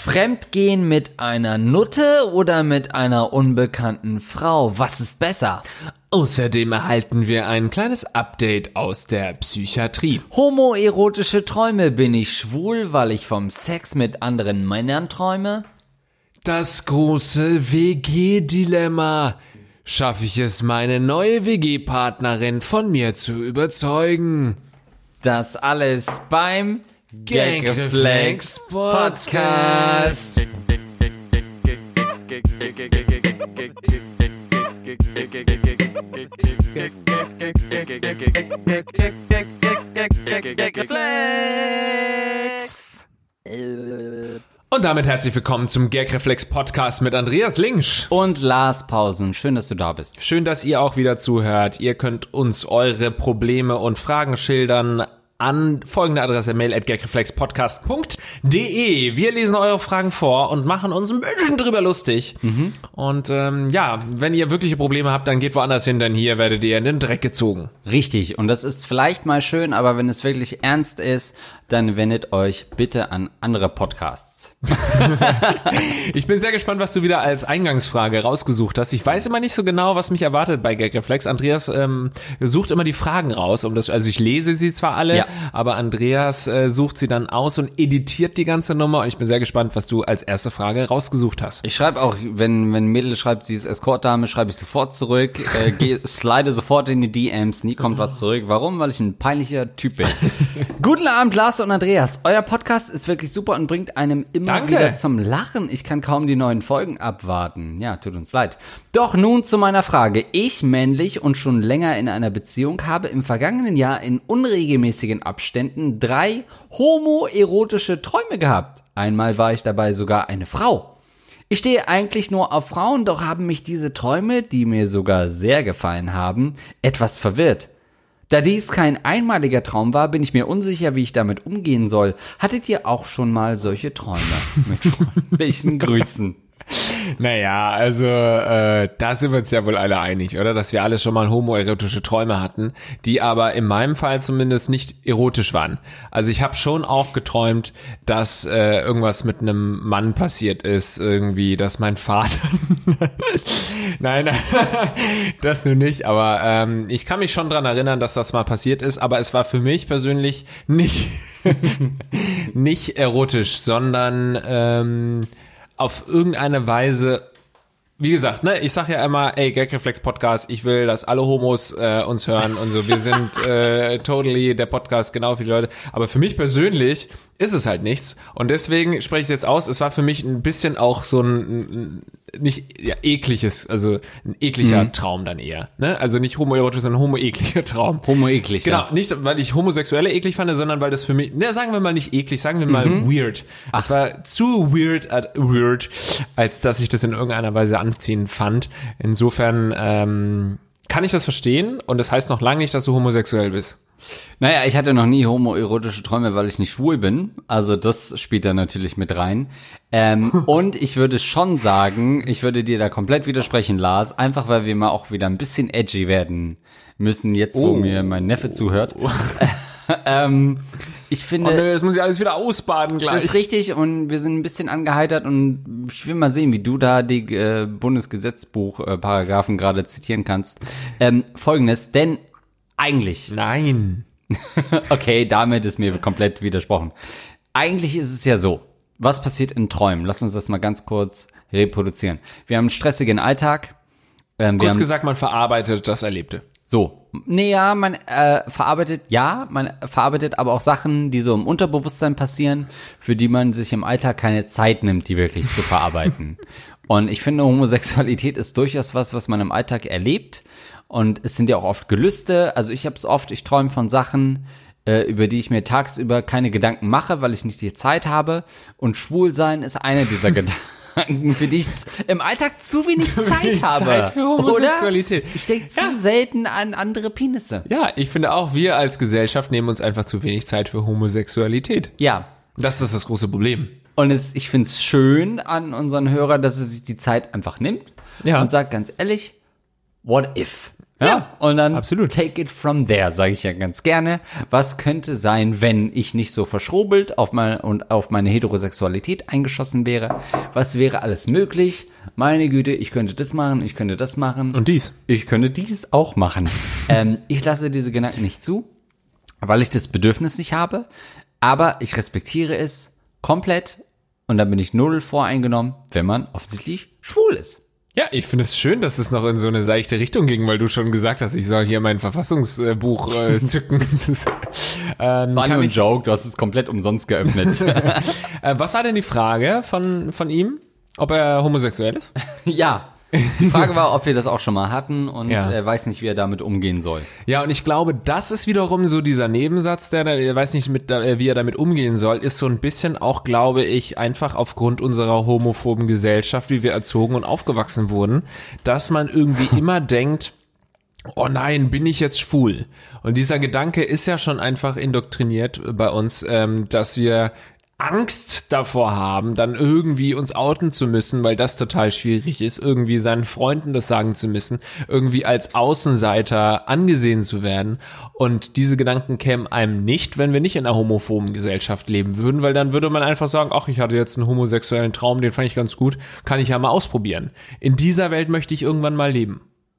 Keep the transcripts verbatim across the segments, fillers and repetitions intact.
Fremdgehen mit einer Nutte oder mit einer unbekannten Frau? Was ist besser? Außerdem erhalten wir ein kleines Update aus der Psychiatrie. Homoerotische Träume. Bin ich schwul, weil ich vom Sex mit anderen Männern träume? Das große W G-Dilemma. Schaffe ich es, meine neue W G-Partnerin von mir zu überzeugen? Das alles beim Gagreflex Podcast. Und damit herzlich willkommen zum Gagreflex Podcast mit Andreas Linsch und Lars Pausen. Schön, dass du da bist. Schön, dass ihr auch wieder zuhört. Ihr könnt uns eure Probleme und Fragen schildern an folgende Adresse: mail at gagreflexpodcast punkt de. Wir lesen eure Fragen vor und machen uns ein bisschen drüber lustig. Mhm. Und ähm, ja, wenn ihr wirkliche Probleme habt, dann geht woanders hin, denn hier werdet ihr in den Dreck gezogen. Richtig, und das ist vielleicht mal schön, aber wenn es wirklich ernst ist, dann wendet euch bitte an andere Podcasts. Ich bin sehr gespannt, was du wieder als Eingangsfrage rausgesucht hast. Ich weiß immer nicht so genau, was mich erwartet bei Gagreflex. Andreas ähm, sucht immer die Fragen raus, um das, also ich lese sie zwar alle, ja, aber Andreas äh, sucht sie dann aus und editiert die ganze Nummer. Und ich bin sehr gespannt, was du als erste Frage rausgesucht hast. Ich schreibe auch, wenn wenn ein Mädel schreibt, sie ist Escortdame, schreibe ich sofort zurück, äh, geh, slide sofort in die D Ms, nie kommt was zurück. Warum? Weil ich ein peinlicher Typ bin. Guten Abend, Lars und Andreas. Euer Podcast ist wirklich super und bringt einem immer Danke. wieder zum Lachen. Ich kann kaum die neuen Folgen abwarten. Ja, tut uns leid. Doch nun zu meiner Frage. Ich, männlich und schon länger in einer Beziehung, habe im vergangenen Jahr in unregelmäßigen Abständen drei homoerotische Träume gehabt. Einmal war ich dabei sogar eine Frau. Ich stehe eigentlich nur auf Frauen, doch haben mich diese Träume, die mir sogar sehr gefallen haben, etwas verwirrt. Da dies kein einmaliger Traum war, bin ich mir unsicher, wie ich damit umgehen soll. Hattet ihr auch schon mal solche Träume? Mit freundlichen Grüßen. Naja, also äh, da sind wir uns ja wohl alle einig, oder? Dass wir alle schon mal homoerotische Träume hatten, die aber in meinem Fall zumindest nicht erotisch waren. Also ich habe schon auch geträumt, dass äh, irgendwas mit einem Mann passiert ist, irgendwie, dass mein Vater... Nein, das nur nicht, aber ähm, ich kann mich schon dran erinnern, dass das mal passiert ist, aber es war für mich persönlich nicht, nicht erotisch, sondern... Ähm, auf irgendeine Weise, wie gesagt, ne, ich sag ja immer, ey, Gagreflex Podcast, ich will, dass alle Homos äh, uns hören und so, wir sind äh, totally der Podcast, genau für die Leute, aber für mich persönlich ist es halt nichts und deswegen spreche ich es jetzt aus, es war für mich ein bisschen auch so ein, ein nicht ja, ekliges, also ein ekliger mhm. Traum dann eher, ne, also nicht homoerotisch, sondern homo-ekliger Traum. Homo-eklig, Genau, ja. nicht, weil ich Homosexuelle eklig fand, sondern weil das für mich, ne, sagen wir mal nicht eklig, sagen wir mal mhm. weird. Ach. Es war zu weird, at weird, als dass ich das in irgendeiner Weise anziehen fand. Insofern ähm, kann ich das verstehen und das heißt noch lange nicht, dass du homosexuell bist. Naja, ich hatte noch nie homoerotische Träume, weil ich nicht schwul bin. Also das spielt da natürlich mit rein. Ähm, und ich würde schon sagen, ich würde dir da komplett widersprechen, Lars, einfach weil wir mal auch wieder ein bisschen edgy werden müssen, jetzt wo oh. mir mein Neffe zuhört. ähm, ich finde, oh, nee, das muss ich alles wieder ausbaden gleich. Das ist richtig und wir sind ein bisschen angeheitert und ich will mal sehen, wie du da die äh, Bundesgesetzbuch-Paragraphen äh, gerade zitieren kannst. Ähm, Folgendes, denn eigentlich... Nein. Okay, damit ist mir komplett widersprochen. Eigentlich ist es ja so, was passiert in Träumen? Lass uns das mal ganz kurz reproduzieren. Wir haben einen stressigen Alltag. Ähm, Kurz wir haben, gesagt, man verarbeitet das Erlebte. So. Nee, ja, man äh, verarbeitet, ja, man verarbeitet aber auch Sachen, die so im Unterbewusstsein passieren, für die man sich im Alltag keine Zeit nimmt, die wirklich zu verarbeiten. Und ich finde, Homosexualität ist durchaus was, was man im Alltag erlebt. Und es sind ja auch oft Gelüste. Also ich habe es oft, ich träume von Sachen, äh, über die ich mir tagsüber keine Gedanken mache, weil ich nicht die Zeit habe. Und Schwulsein ist einer dieser Gedanken, für die ich im Alltag zu wenig Zeit habe. Zeit für Homosexualität. Oder? Ich denke zu ja. selten an andere Penisse. Ja, ich finde auch, wir als Gesellschaft nehmen uns einfach zu wenig Zeit für Homosexualität. Ja. Das ist das große Problem. Und es, ich finde es schön an unseren Hörer, dass er sich die Zeit einfach nimmt ja. und sagt ganz ehrlich, what if? Ja, Ja, und dann absolut. take it from there, sage ich ja ganz gerne. Was könnte sein, wenn ich nicht so verschrobelt auf mein, und auf meine Heterosexualität eingeschossen wäre? Was wäre alles möglich? Meine Güte, ich könnte das machen, ich könnte das machen. Und dies. Ich könnte dies auch machen. ähm, ich lasse diese Gedanken nicht zu, weil ich das Bedürfnis nicht habe. Aber ich respektiere es komplett und dann bin ich null voreingenommen, wenn man offensichtlich schwul ist. Ja, ich finde es schön, dass es noch in so eine seichte Richtung ging, weil du schon gesagt hast, ich soll hier mein Verfassungsbuch äh, zücken. Das, ähm, War kann nur ein ich, Joke, du hast es komplett umsonst geöffnet. äh, was war denn die Frage von, von ihm? Ob er homosexuell ist? Ja, die Frage war, ob wir das auch schon mal hatten und Ja. er weiß nicht, wie er damit umgehen soll. Ja, und ich glaube, das ist wiederum so dieser Nebensatz, der, da- er weiß nicht, mit, äh, wie er damit umgehen soll, ist so ein bisschen auch, glaube ich, einfach aufgrund unserer homophoben Gesellschaft, wie wir erzogen und aufgewachsen wurden, dass man irgendwie immer denkt, oh nein, bin ich jetzt schwul? Und dieser Gedanke ist ja schon einfach indoktriniert bei uns, ähm, dass wir Angst davor haben, dann irgendwie uns outen zu müssen, weil das total schwierig ist, irgendwie seinen Freunden das sagen zu müssen, irgendwie als Außenseiter angesehen zu werden. Und diese Gedanken kämen einem nicht, wenn wir nicht in einer homophoben Gesellschaft leben würden, weil dann würde man einfach sagen, ach, ich hatte jetzt einen homosexuellen Traum, den fand ich ganz gut, kann ich ja mal ausprobieren. In dieser Welt möchte ich irgendwann mal leben.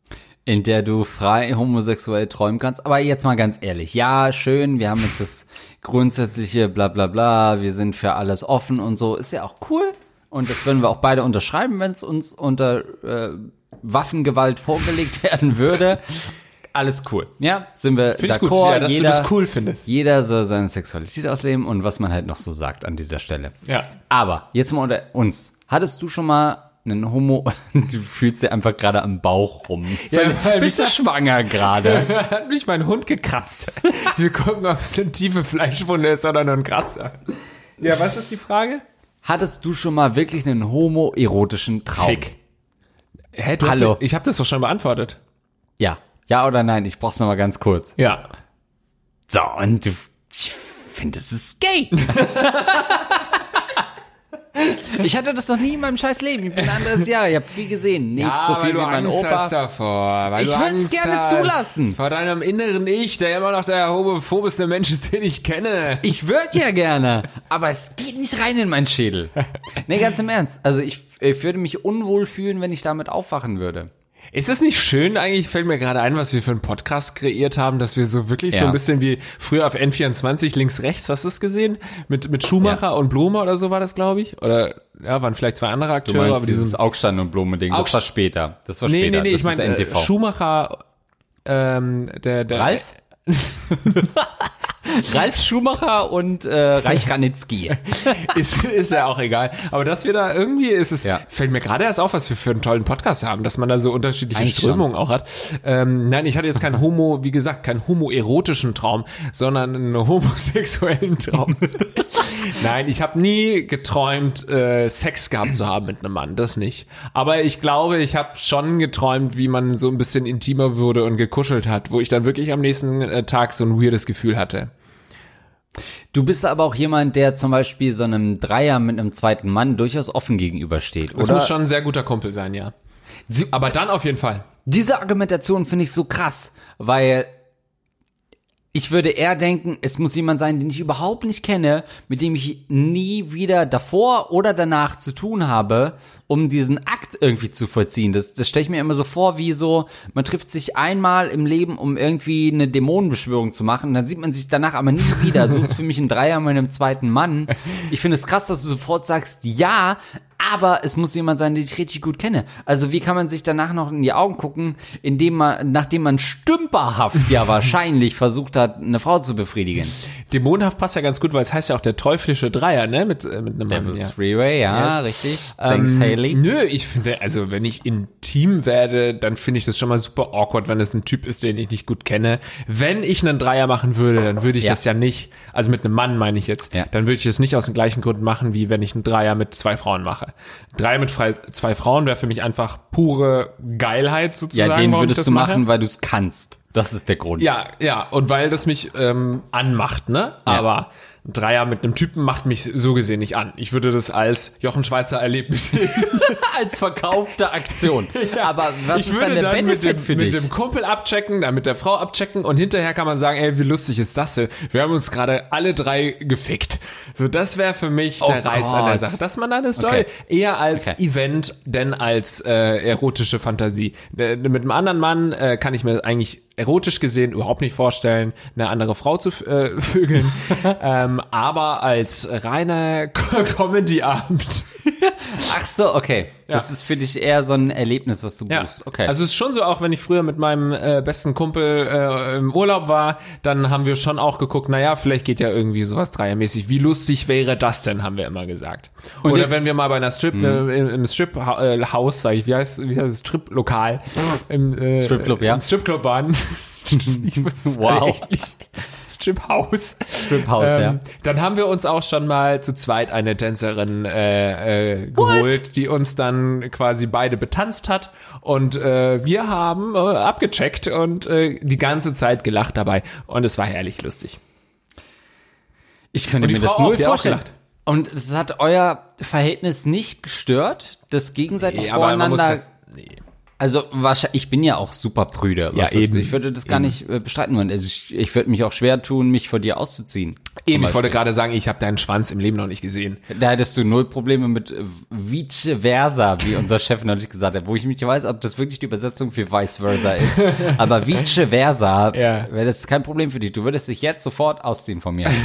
In der du frei homosexuell träumen kannst. Aber jetzt mal ganz ehrlich, ja, schön, wir haben jetzt das grundsätzliche bla bla bla, wir sind für alles offen und so, ist ja auch cool. Und das würden wir auch beide unterschreiben, wenn es uns unter äh, Waffengewalt vorgelegt werden würde. Alles cool. Ja, sind wir Finde ich gut, d'accord. ja, dass jeder, du das cool findest. Jeder soll seine Sexualität ausleben und was man halt noch so sagt an dieser Stelle. Ja. Aber jetzt mal unter uns. Hattest du schon mal einen Homo, du fühlst dir einfach gerade am Bauch rum. Ja, weil Bist du mich- schwanger gerade? Hat mich mein Hund gekratzt. Wir gucken, ob es eine tiefe Fleischwunde ist oder nur ein Kratzer. Ja, was ist die Frage? Hattest du schon mal wirklich einen homoerotischen Traum? Fick. Hä, du Hallo. Hast mir, ich habe das doch schon beantwortet. Ja. Ja oder nein? Ich brauch's noch mal ganz kurz. Ja. So, und du, ich finde, es ist gay. Ich hatte das noch nie in meinem scheiß Leben. Ich bin ein anderes Jahr. Ich habe viel gesehen. Nicht so viel wie mein Opa. davor. Weil Ich du würd's Angst gerne hast zulassen. Vor deinem inneren Ich, der immer noch der homophobeste Mensch ist, den ich kenne. Ich würde ja gerne, aber es geht nicht rein in meinen Schädel. Nee, ganz im Ernst. Also ich, ich würde mich unwohl fühlen, wenn ich damit aufwachen würde. Ist es nicht schön eigentlich, fällt mir gerade ein, was wir für einen Podcast kreiert haben, dass wir so wirklich so Ja. ein bisschen wie früher auf N vierundzwanzig links, rechts, hast du es gesehen? Mit, mit Schumacher Ja. und Blome oder so war das, glaube ich. Oder, ja, waren vielleicht zwei andere Du Akteure, meinst aber die dieses sind Augstein und Blume-Ding. Das Augst- war später. Das war Nee, später. nee, nee, das ich meine, ist äh, N T V. Schumacher, ähm, der, der. Ralf? Ralf Schumacher und äh, Reich Ranitzky. ist, ist ja auch egal. Aber dass wir da irgendwie, ist es, Ja. fällt mir gerade erst auf, was wir für einen tollen Podcast haben, dass man da so unterschiedliche Eigentlich Strömungen auch hat. Ähm, nein, ich hatte jetzt keinen Homo, wie gesagt, keinen homoerotischen Traum, sondern einen homosexuellen Traum. Nein, ich habe nie geträumt, äh, Sex gehabt zu haben mit einem Mann, das nicht. Aber ich glaube, ich habe schon geträumt, wie man so ein bisschen intimer wurde und gekuschelt hat, wo ich dann wirklich am nächsten äh, Tag so ein weirdes Gefühl hatte. Du bist aber auch jemand, der zum Beispiel so einem Dreier mit einem zweiten Mann durchaus offen gegenübersteht, Das oder? muss schon ein sehr guter Kumpel sein, ja. Aber dann auf jeden Fall. Diese Argumentation finde ich so krass, weil ich würde eher denken, es muss jemand sein, den ich überhaupt nicht kenne, mit dem ich nie wieder davor oder danach zu tun habe, um diesen Akt irgendwie zu vollziehen. Das, das stelle ich mir immer so vor, wie so, man trifft sich einmal im Leben, um irgendwie eine Dämonenbeschwörung zu machen, und dann sieht man sich danach aber nie wieder. So ist für mich ein Dreier mit einem zweiten Mann. Ich finde es krass, dass du sofort sagst, ja, aber es muss jemand sein, den ich richtig gut kenne. Also wie kann man sich danach noch in die Augen gucken, indem man, nachdem man stümperhaft ja wahrscheinlich versucht hat, eine Frau zu befriedigen. Dämonenhaft passt ja ganz gut, weil es heißt ja auch der teuflische Dreier, ne? Mit, äh, mit einem Mann. Devil's Ja. Freeway, ja, Yes. richtig. Thanks, Haley. Nö, ich finde, also wenn ich intim werde, dann finde ich das schon mal super awkward, wenn es ein Typ ist, den ich nicht gut kenne. Wenn ich einen Dreier machen würde, dann würde ich Ja. das ja nicht, also mit einem Mann meine ich jetzt, Ja. dann würde ich das nicht aus den gleichen Gründen machen, wie wenn ich einen Dreier mit zwei Frauen mache. Dreier mit frei, zwei Frauen wäre für mich einfach pure Geilheit sozusagen. Ja, den warum ich würdest das du mache. machen, weil du es kannst. Das ist der Grund. Ja, ja, und weil das mich ähm, anmacht, ne? Ja. Aber ein Dreier mit einem Typen macht mich so gesehen nicht an. Ich würde das als Jochen Schweizer Erlebnis sehen. Als verkaufte Aktion. Aber was ich ist würde dann der dann Benefit mit dem, für mit dich? dem Kumpel abchecken, dann mit der Frau abchecken und hinterher kann man sagen, ey, wie lustig ist das denn? Wir haben uns gerade alle drei gefickt. So, das wäre für mich Oh der Reiz Gott. an der Sache. Dass man dann ist Okay. eher als Okay. Event, denn als äh, erotische Fantasie. Äh, mit einem anderen Mann äh, kann ich mir eigentlich erotisch gesehen überhaupt nicht vorstellen, eine andere Frau zu äh, vögeln. ähm, aber als reiner Comedy-Abend. Ach so, okay. Ja. Das ist für dich eher so ein Erlebnis, was du Ja, buchst. Okay. also es ist schon so, auch wenn ich früher mit meinem äh, besten Kumpel äh, im Urlaub war, dann haben wir schon auch geguckt, naja, vielleicht geht ja irgendwie sowas dreiermäßig. Wie lustig wäre das denn, haben wir immer gesagt. Und Oder die- wenn wir mal bei einer Strip, äh, im, im Strip-Haus, sag ich, wie heißt, wie heißt es, Strip-Lokal, im äh, Stripclub, ja. im Stripclub waren. Ich wusste es Wow. echt nicht. Strip-Haus. Strip-Haus, ja. Dann haben wir uns auch schon mal zu zweit eine Tänzerin äh, äh, geholt, die uns dann quasi beide betanzt hat. Und äh, wir haben äh, abgecheckt und äh, die ganze Zeit gelacht dabei. Und es war herrlich lustig. Ich könnte Und die mir das Frau auch, null die hat auch vorstellen. gelacht. Und es hat euer Verhältnis nicht gestört, das gegenseitig Nee, aber man muss voreinander... das, nee. Also wahrscheinlich, ich bin ja auch super prüde. Ja, was das, eben. Ich würde das gar nicht äh, bestreiten wollen. Also ich, ich würde mich auch schwer tun, mich vor dir auszuziehen. Eben, Zum ich wollte Beispiel. gerade sagen, ich habe deinen Schwanz im Leben noch nicht gesehen. Da hättest du null Probleme mit äh, vice versa, wie unser Chef neulich gesagt hat, wo ich nicht weiß, ob das wirklich die Übersetzung für vice versa ist. Aber vice versa Ja. wäre das kein Problem für dich. Du würdest dich jetzt sofort ausziehen von mir.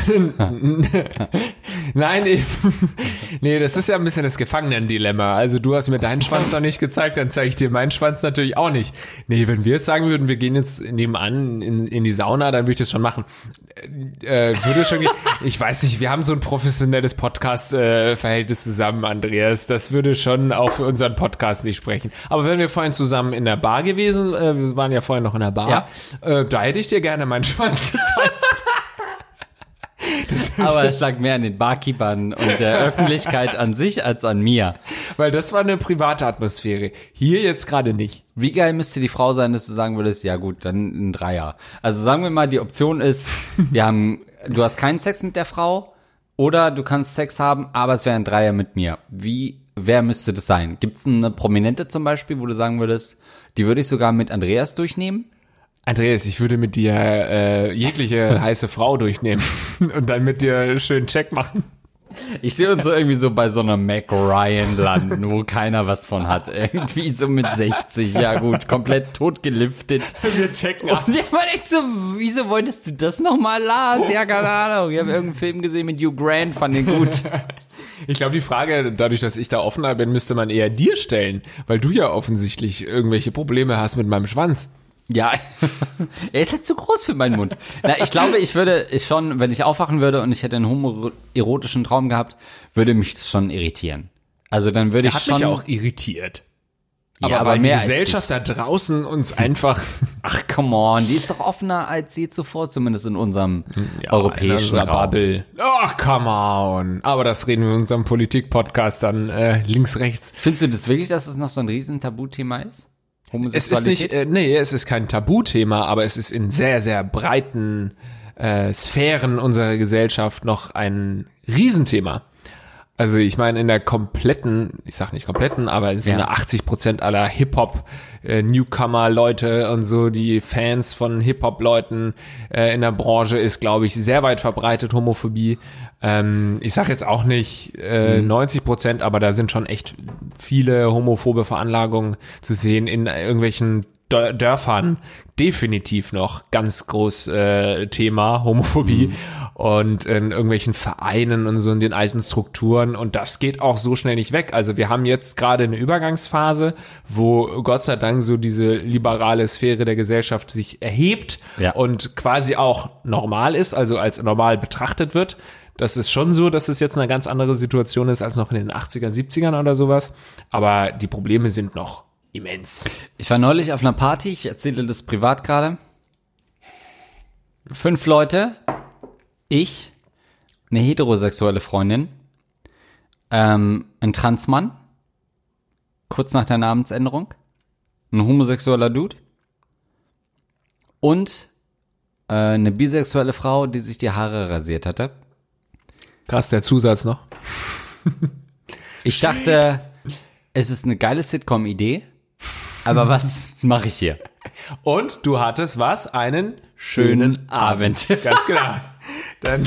Nein, eben. Nee, das ist ja ein bisschen das Gefangenen-Dilemma. Also du hast mir deinen Schwanz noch nicht gezeigt, dann zeige ich dir meinen Schwanz natürlich auch nicht. Nee, wenn wir jetzt sagen würden, wir gehen jetzt nebenan in, in die Sauna, dann würde ich das schon machen. Äh, würde schon gehen. Ich weiß nicht, wir haben so ein professionelles Podcast-Verhältnis zusammen, Andreas. Das würde schon auch für unseren Podcast nicht sprechen. Aber wenn wir vorhin zusammen in der Bar gewesen, äh, wir waren ja vorhin noch in der Bar, Ja. äh, da hätte ich dir gerne meinen Schwanz gezeigt. Aber es lag mehr an den Barkeepern und der Öffentlichkeit an sich als an mir. Weil das war eine private Atmosphäre. Hier jetzt gerade nicht. Wie geil müsste die Frau sein, dass du sagen würdest, ja gut, dann ein Dreier. Also sagen wir mal, die Option ist, wir haben, du hast keinen Sex mit der Frau oder du kannst Sex haben, aber es wäre ein Dreier mit mir. Wie, wer müsste das sein? Gibt es eine Prominente zum Beispiel, wo du sagen würdest, die würde ich sogar mit Andreas durchnehmen? Andreas, ich würde mit dir äh, jegliche heiße Frau durchnehmen und dann mit dir schön Check machen. Ich sehe uns so irgendwie so bei so einer Mac Ryan landen, wo keiner was von hat. Irgendwie so mit sechzig, ja gut, komplett totgeliftet. Wir checken ab. Und ich war echt so, wieso wolltest du das nochmal, Lars? Ja, keine Ahnung. Ich habe irgendeinen Film gesehen mit Hugh Grant, fand den gut. Ich glaube, die Frage, dadurch, dass ich da offener bin, müsste man eher dir stellen, weil du ja offensichtlich irgendwelche Probleme hast mit meinem Schwanz. Ja, er ist halt zu groß für meinen Mund. Na, ich glaube, ich würde ich schon, wenn ich aufwachen würde und ich hätte einen homoerotischen Traum gehabt, würde mich das schon irritieren. Also dann würde ich Hat schon... mich ja auch irritiert. Ja, aber, aber weil mehr die als Gesellschaft da draußen uns einfach Ach, come on, die ist doch offener als je zuvor, zumindest in unserem europäischen in unserer Raum. Bubble. Ach, come on. Aber das reden wir in unserem Politik-Podcast dann äh, links, rechts. Findest du das wirklich, dass es noch so ein riesen Tabuthema ist? Es Homosexualität? ist nicht, äh, nee, es ist kein Tabuthema, aber es ist in sehr, sehr breiten äh, Sphären unserer Gesellschaft noch ein Riesenthema. Also ich meine in der kompletten, ich sag nicht kompletten, aber so Ja. eine achtzig Prozent aller Hip-Hop äh, Newcomer-Leute und so, die Fans von Hip-Hop-Leuten äh, in der Branche ist, glaube ich, sehr weit verbreitet, Homophobie. Ähm, ich sag jetzt auch nicht äh, neunzig Prozent, aber da sind schon echt viele homophobe Veranlagungen zu sehen in irgendwelchen Dör- Dörfern. Definitiv noch ganz groß äh, Thema Homophobie Mhm. und in irgendwelchen Vereinen und so in den alten Strukturen und das geht auch so schnell nicht weg. Also wir haben jetzt gerade eine Übergangsphase, wo Gott sei Dank so diese liberale Sphäre der Gesellschaft sich erhebt Ja. und quasi auch normal ist, also als normal betrachtet wird. Das ist schon so, dass es jetzt eine ganz andere Situation ist als noch in den achtzigern, siebzigern oder sowas. Aber die Probleme sind noch immens. Ich war neulich auf einer Party, ich erzähle das privat gerade. Fünf Leute, ich, eine heterosexuelle Freundin, ähm, ein Transmann, kurz nach der Namensänderung, ein homosexueller Dude und äh, eine bisexuelle Frau, die sich die Haare rasiert hatte. Krass, der Zusatz noch. Ich dachte, es ist eine geile Sitcom-Idee, aber was mache ich hier? Und du hattest was? Einen schönen Abend. Ganz genau. Dann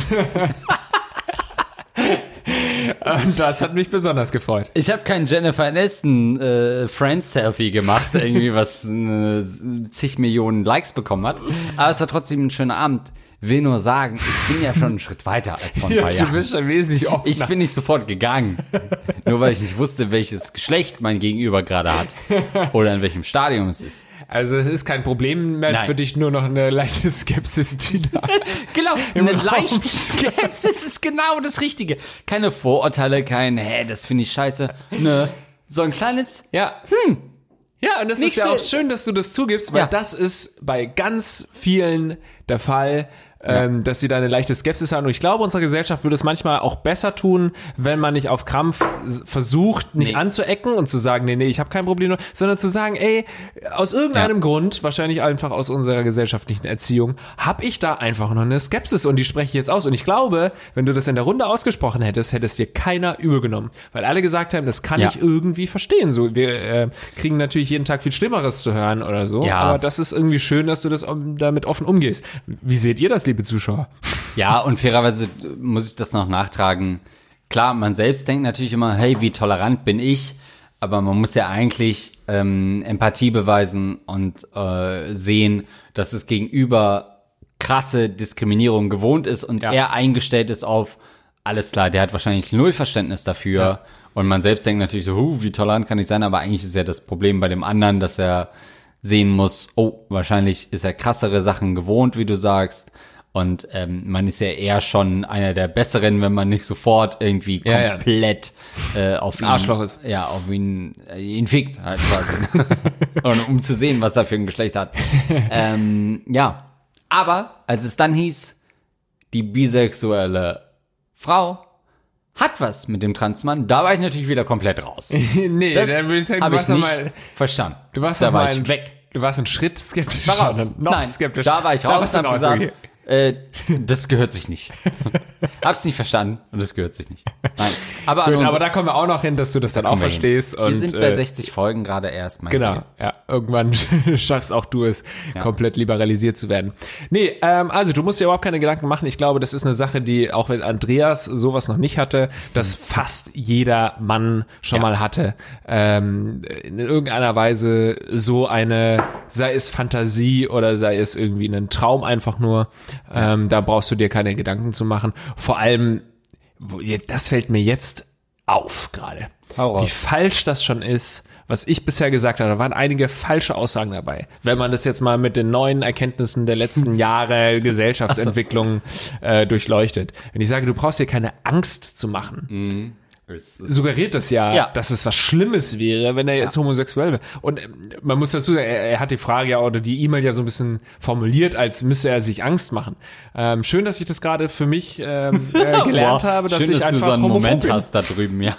Und das hat mich besonders gefreut. Ich habe kein Jennifer Aniston äh, Friends-Selfie gemacht, irgendwie was äh, zig Millionen Likes bekommen hat. Aber es war trotzdem ein schöner Abend. Will nur sagen, ich bin ja schon einen Schritt weiter als vor ein paar Ja, Jahren. du bist schon wesentlich offener. Ich bin nicht sofort gegangen, nur weil ich nicht wusste, welches Geschlecht mein Gegenüber gerade hat oder in welchem Stadium es ist. Also es ist kein Problem mehr Nein. für dich, nur noch eine leichte Skepsis, die da Genau, im eine Raum leichte Skepsis ist genau das Richtige. Keine Vorurteile, kein, hä, das finde ich scheiße. Nö, so ein kleines, Ja. Hm. Ja, und das ist ja Nächste- auch schön, dass du das zugibst, weil Ja. das ist bei ganz vielen der Fall, ähm, dass sie da eine leichte Skepsis haben. Und ich glaube, unsere Gesellschaft würde es manchmal auch besser tun, wenn man nicht auf Krampf s- versucht, nicht Nee. anzuecken und zu sagen, nee, nee, ich habe kein Problem, sondern zu sagen, ey, aus irgendeinem Ja. Grund, wahrscheinlich einfach aus unserer gesellschaftlichen Erziehung, habe ich da einfach noch eine Skepsis und die spreche ich jetzt aus. Und ich glaube, wenn du das in der Runde ausgesprochen hättest, hätte es dir keiner übel genommen. Weil alle gesagt haben, das kann Ja. ich irgendwie verstehen. So, wir äh, kriegen natürlich jeden Tag viel Schlimmeres zu hören oder so. Ja. Aber das ist irgendwie schön, dass du das um, damit offen umgehst. Wie seht ihr das, liebe Zuschauer? ja, und fairerweise muss ich das noch nachtragen. Klar, man selbst denkt natürlich immer, hey, wie tolerant bin ich? Aber man muss ja eigentlich ähm, Empathie beweisen und äh, sehen, dass es gegenüber krasse Diskriminierung gewohnt ist und Ja. er eingestellt ist auf, alles klar, der hat wahrscheinlich null Verständnis dafür. Ja. Und man selbst denkt natürlich so, huh, wie tolerant kann ich sein? Aber eigentlich ist ja das Problem bei dem anderen, dass er sehen muss, oh, wahrscheinlich ist er krassere Sachen gewohnt, wie du sagst. Und ähm, man ist ja eher schon einer der Besseren, wenn man nicht sofort irgendwie Ja, ja. komplett Äh, auf ihn, Arschloch ist. Ja, auf ihn, äh, ihn fickt halt quasi. Und um zu sehen, was er für ein Geschlecht hat. ähm, ja, aber als es dann hieß, die bisexuelle Frau hat was mit dem Transmann, da war ich natürlich wieder komplett raus. nee, Das dann würde ich sagen, du habe ich warst noch nicht mal, verstanden. du warst da noch war mal ich ein, weg. Du warst einen Schritt skeptisch. War raus. Noch Nein, skeptisch. da war ich raus warst du und hab raus, gesagt, okay. äh, das gehört sich nicht. Hab's nicht verstanden und das gehört sich nicht. Nein, aber, an Gut, unser- aber da kommen wir auch noch hin, dass du das dann auch kommen wir verstehst. hin. Und, Wir sind bei äh, sechzig Folgen gerade erst. Mein Genau, Güte. ja. Irgendwann schaffst auch du es, komplett liberalisiert zu werden. Nee, ähm, also du musst dir überhaupt keine Gedanken machen. Ich glaube, das ist eine Sache, die, auch wenn Andreas sowas noch nicht hatte, das fast jeder Mann schon Ja. mal hatte. Ähm, in irgendeiner Weise so eine, sei es Fantasie oder sei es irgendwie ein Traum einfach nur. Ähm, da brauchst du dir keine Gedanken zu machen. Vor allem, wo- das fällt mir jetzt auf gerade. Hau raus. Wie falsch das schon ist, was ich bisher gesagt habe. Da waren einige falsche Aussagen dabei. Wenn man das jetzt mal mit den neuen Erkenntnissen der letzten Jahre Gesellschaftsentwicklung äh, durchleuchtet. Wenn ich sage, du brauchst dir keine Angst zu machen, Es ist- suggeriert das ja, Ja. dass es was Schlimmes wäre, wenn er jetzt homosexuell wäre. Und ähm, man muss dazu sagen, er, er hat die Frage ja oder die E-Mail ja so ein bisschen formuliert, als müsse er sich Angst machen. Ähm, schön, dass ich das gerade für mich ähm, äh, gelernt Wow. habe, dass Schön, ich dass einfach du so einen homophob Moment bin. hast da drüben, ja.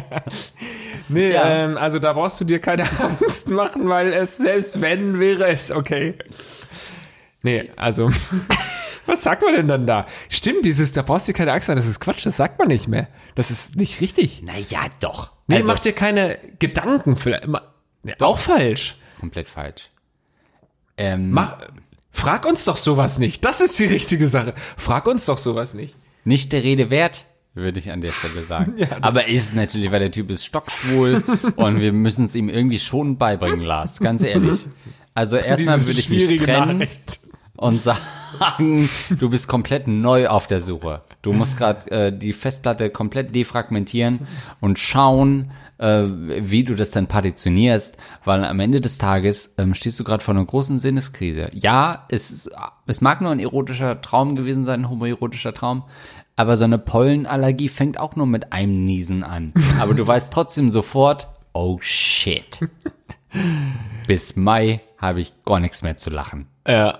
Nee, Ja. ähm, also da brauchst du dir keine Angst machen, weil es, selbst wenn, wäre es okay. Nee, also, was sagt man denn dann da? Stimmt, dieses, da brauchst du dir keine Angst machen, das ist Quatsch, das sagt man nicht mehr. Das ist nicht richtig. Naja, doch. Nee, Also, mach dir keine Gedanken, vielleicht, ma- nee, auch falsch. komplett falsch. Ähm, Mach, frag uns doch sowas nicht, das ist die richtige Sache. Frag uns doch sowas nicht. Nicht der Rede wert, würde ich an der Stelle sagen. Ja, das- Aber ist es natürlich, weil der Typ ist stockschwul und wir müssen es ihm irgendwie schon beibringen, Lars, ganz ehrlich. Also erstmal Diese würde ich mich schwierige trennen Nachricht. und sagen, du bist komplett neu auf der Suche. Du musst gerade äh, die Festplatte komplett defragmentieren und schauen, äh, wie du das dann partitionierst, weil am Ende des Tages ähm, stehst du gerade vor einer großen Sinneskrise. Ja, es, ist, es mag nur ein erotischer Traum gewesen sein, ein homoerotischer Traum, aber so eine Pollenallergie fängt auch nur mit einem Niesen an. Aber du weißt trotzdem sofort, oh shit. Bis Mai habe ich gar nichts mehr zu lachen. Ja.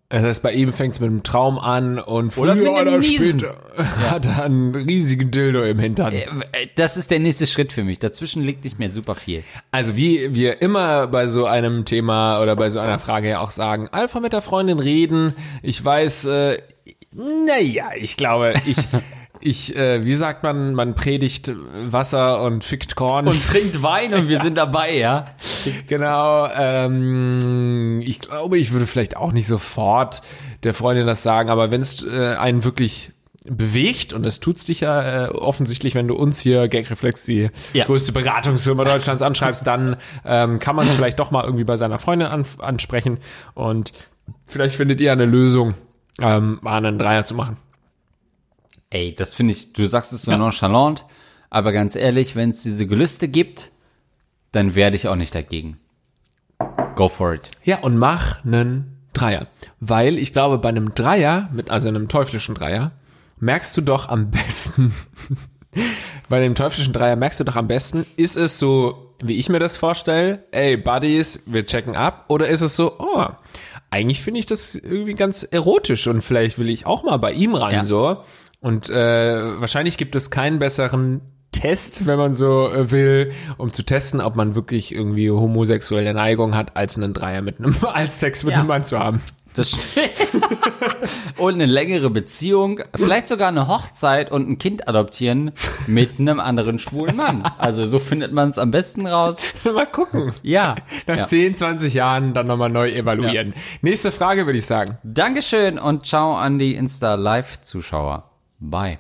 Das heißt, bei ihm fängt es mit einem Traum an und Oder früher mit einem oder Niesen. später hat er einen riesigen Dildo im Hintern. Äh, Das ist der nächste Schritt für mich. Dazwischen liegt nicht mehr super viel. Also wie wir immer bei so einem Thema oder bei so einer Frage ja auch sagen, einfach mit der Freundin reden. Ich weiß, äh, naja, ich glaube, ich... Ich, äh, wie sagt man, man predigt Wasser und fickt Korn. Und trinkt Wein und wir sind dabei, ja? Genau, ähm, ich glaube, ich würde vielleicht auch nicht sofort der Freundin das sagen, aber wenn es äh, einen wirklich bewegt, und das tut's dich ja äh, offensichtlich, wenn du uns hier, Gagreflex, die Ja. größte Beratungsfirma Deutschlands anschreibst, dann ähm, kann man es vielleicht doch mal irgendwie bei seiner Freundin an, ansprechen und vielleicht findet ihr eine Lösung, ähm, mal einen Dreier zu machen. Ey, das finde ich, du sagst es so Ja. nonchalant, aber ganz ehrlich, wenn es diese Gelüste gibt, dann werde ich auch nicht dagegen. Go for it. Ja, und mach einen Dreier. Weil ich glaube, bei einem Dreier, mit also einem teuflischen Dreier, merkst du doch am besten, bei dem teuflischen Dreier merkst du doch am besten, ist es so, wie ich mir das vorstelle, ey, Buddies, wir checken ab, oder ist es so, oh, eigentlich finde ich das irgendwie ganz erotisch und vielleicht will ich auch mal bei ihm ran, Ja. so. Und äh, wahrscheinlich gibt es keinen besseren Test, wenn man so äh, will, um zu testen, ob man wirklich irgendwie homosexuelle Neigung hat, als einen Dreier mit einem, als Sex mit Ja. einem Mann zu haben. Das stimmt. Und eine längere Beziehung, vielleicht sogar eine Hochzeit und ein Kind adoptieren mit einem anderen schwulen Mann. Also so findet man es am besten raus. Mal gucken. Ja. Nach ja. zehn, zwanzig Jahren dann nochmal neu evaluieren. Nächste Frage würde ich sagen. Dankeschön und ciao an die Insta-Live-Zuschauer. Bye.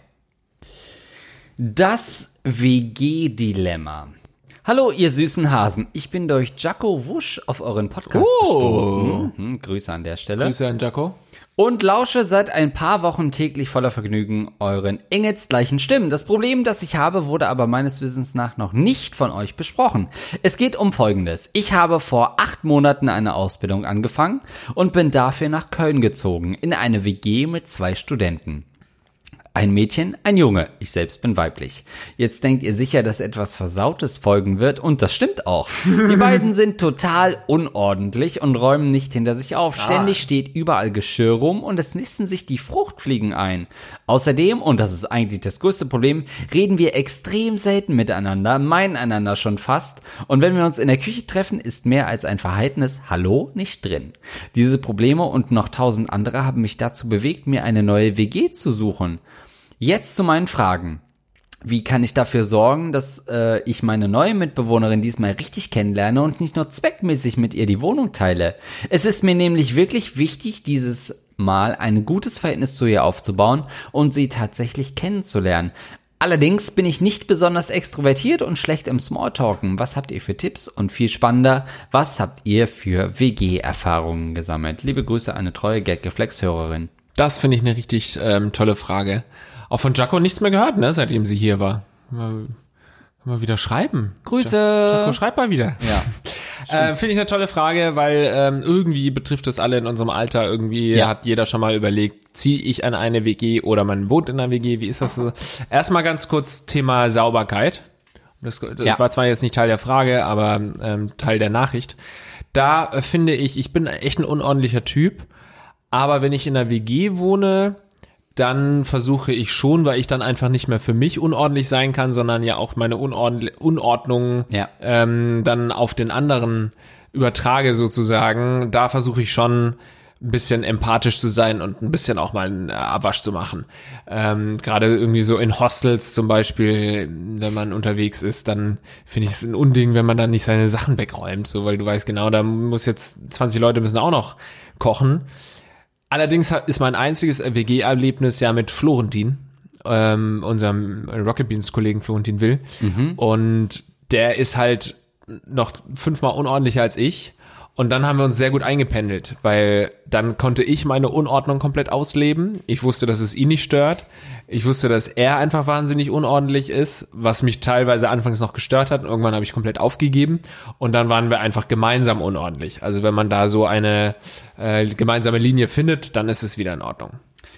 Das W G-Dilemma. Hallo, ihr süßen Hasen. Ich bin durch Jacko Wusch auf euren Podcast Oh. gestoßen. Hm, Grüße an der Stelle. Grüße an Jaco. Und lausche seit ein paar Wochen täglich voller Vergnügen euren engelsgleichen Stimmen. Das Problem, das ich habe, wurde aber meines Wissens nach noch nicht von euch besprochen. Es geht um Folgendes. Ich habe vor acht Monaten eine Ausbildung angefangen und bin dafür nach Köln gezogen, in eine W G mit zwei Studenten. Ein Mädchen, ein Junge. Ich selbst bin weiblich. Jetzt denkt ihr sicher, dass etwas Versautes folgen wird und das stimmt auch. Die beiden sind total unordentlich und räumen nicht hinter sich auf. Ständig steht überall Geschirr rum und es nisten sich die Fruchtfliegen ein. Außerdem, und das ist eigentlich das größte Problem, reden wir extrem selten miteinander, meinen einander schon fast. Und wenn wir uns in der Küche treffen, ist mehr als ein verhaltenes Hallo nicht drin. Diese Probleme und noch tausend andere haben mich dazu bewegt, mir eine neue W G zu suchen. Jetzt zu meinen Fragen. Wie kann ich dafür sorgen, dass äh, ich meine neue Mitbewohnerin diesmal richtig kennenlerne und nicht nur zweckmäßig mit ihr die Wohnung teile? Es ist mir nämlich wirklich wichtig, dieses Mal ein gutes Verhältnis zu ihr aufzubauen und sie tatsächlich kennenzulernen. Allerdings bin ich nicht besonders extrovertiert und schlecht im Smalltalken. Was habt ihr für Tipps? Und viel spannender, was habt ihr für W G-Erfahrungen gesammelt? Liebe Grüße, eine treue Gagreflex-Hörerin. Das finde ich eine richtig ähm, tolle Frage. Auch von Jaco nichts mehr gehört, ne, seitdem sie hier war. Mal, mal wieder schreiben. Grüße! Jaco, schreib mal wieder. Ja. Äh, finde ich eine tolle Frage, weil ähm, irgendwie betrifft es alle in unserem Alter. Irgendwie Ja. hat jeder schon mal überlegt, ziehe ich an eine W G oder man wohnt in einer W G. Wie ist das so? Erstmal ganz kurz Thema Sauberkeit. Das, das Ja. war zwar jetzt nicht Teil der Frage, aber ähm, Teil der Nachricht. Da äh, finde ich, ich bin echt ein unordentlicher Typ. Aber wenn ich in einer W G wohne, dann versuche ich schon, weil ich dann einfach nicht mehr für mich unordentlich sein kann, sondern ja auch meine Unordn- Unordnung Ja. ähm, dann auf den anderen übertrage sozusagen. Da versuche ich schon ein bisschen empathisch zu sein und ein bisschen auch mal einen Abwasch zu machen. Ähm, gerade irgendwie so in Hostels zum Beispiel, wenn man unterwegs ist, dann finde ich es ein Unding, wenn man dann nicht seine Sachen wegräumt, so, weil du weißt genau, da muss jetzt zwanzig Leute müssen auch noch kochen. Allerdings ist mein einziges W G-Erlebnis ja mit Florentin, ähm, unserem Rocket Beans-Kollegen Florentin Will. Mhm. Und der ist halt noch fünfmal unordentlicher als ich. Und dann haben wir uns sehr gut eingependelt, weil dann konnte ich meine Unordnung komplett ausleben. Ich wusste, dass es ihn nicht stört. Ich wusste, dass er einfach wahnsinnig unordentlich ist, was mich teilweise anfangs noch gestört hat. Und irgendwann habe ich komplett aufgegeben und dann waren wir einfach gemeinsam unordentlich. Also wenn man da so eine äh, gemeinsame Linie findet, dann ist es wieder in Ordnung.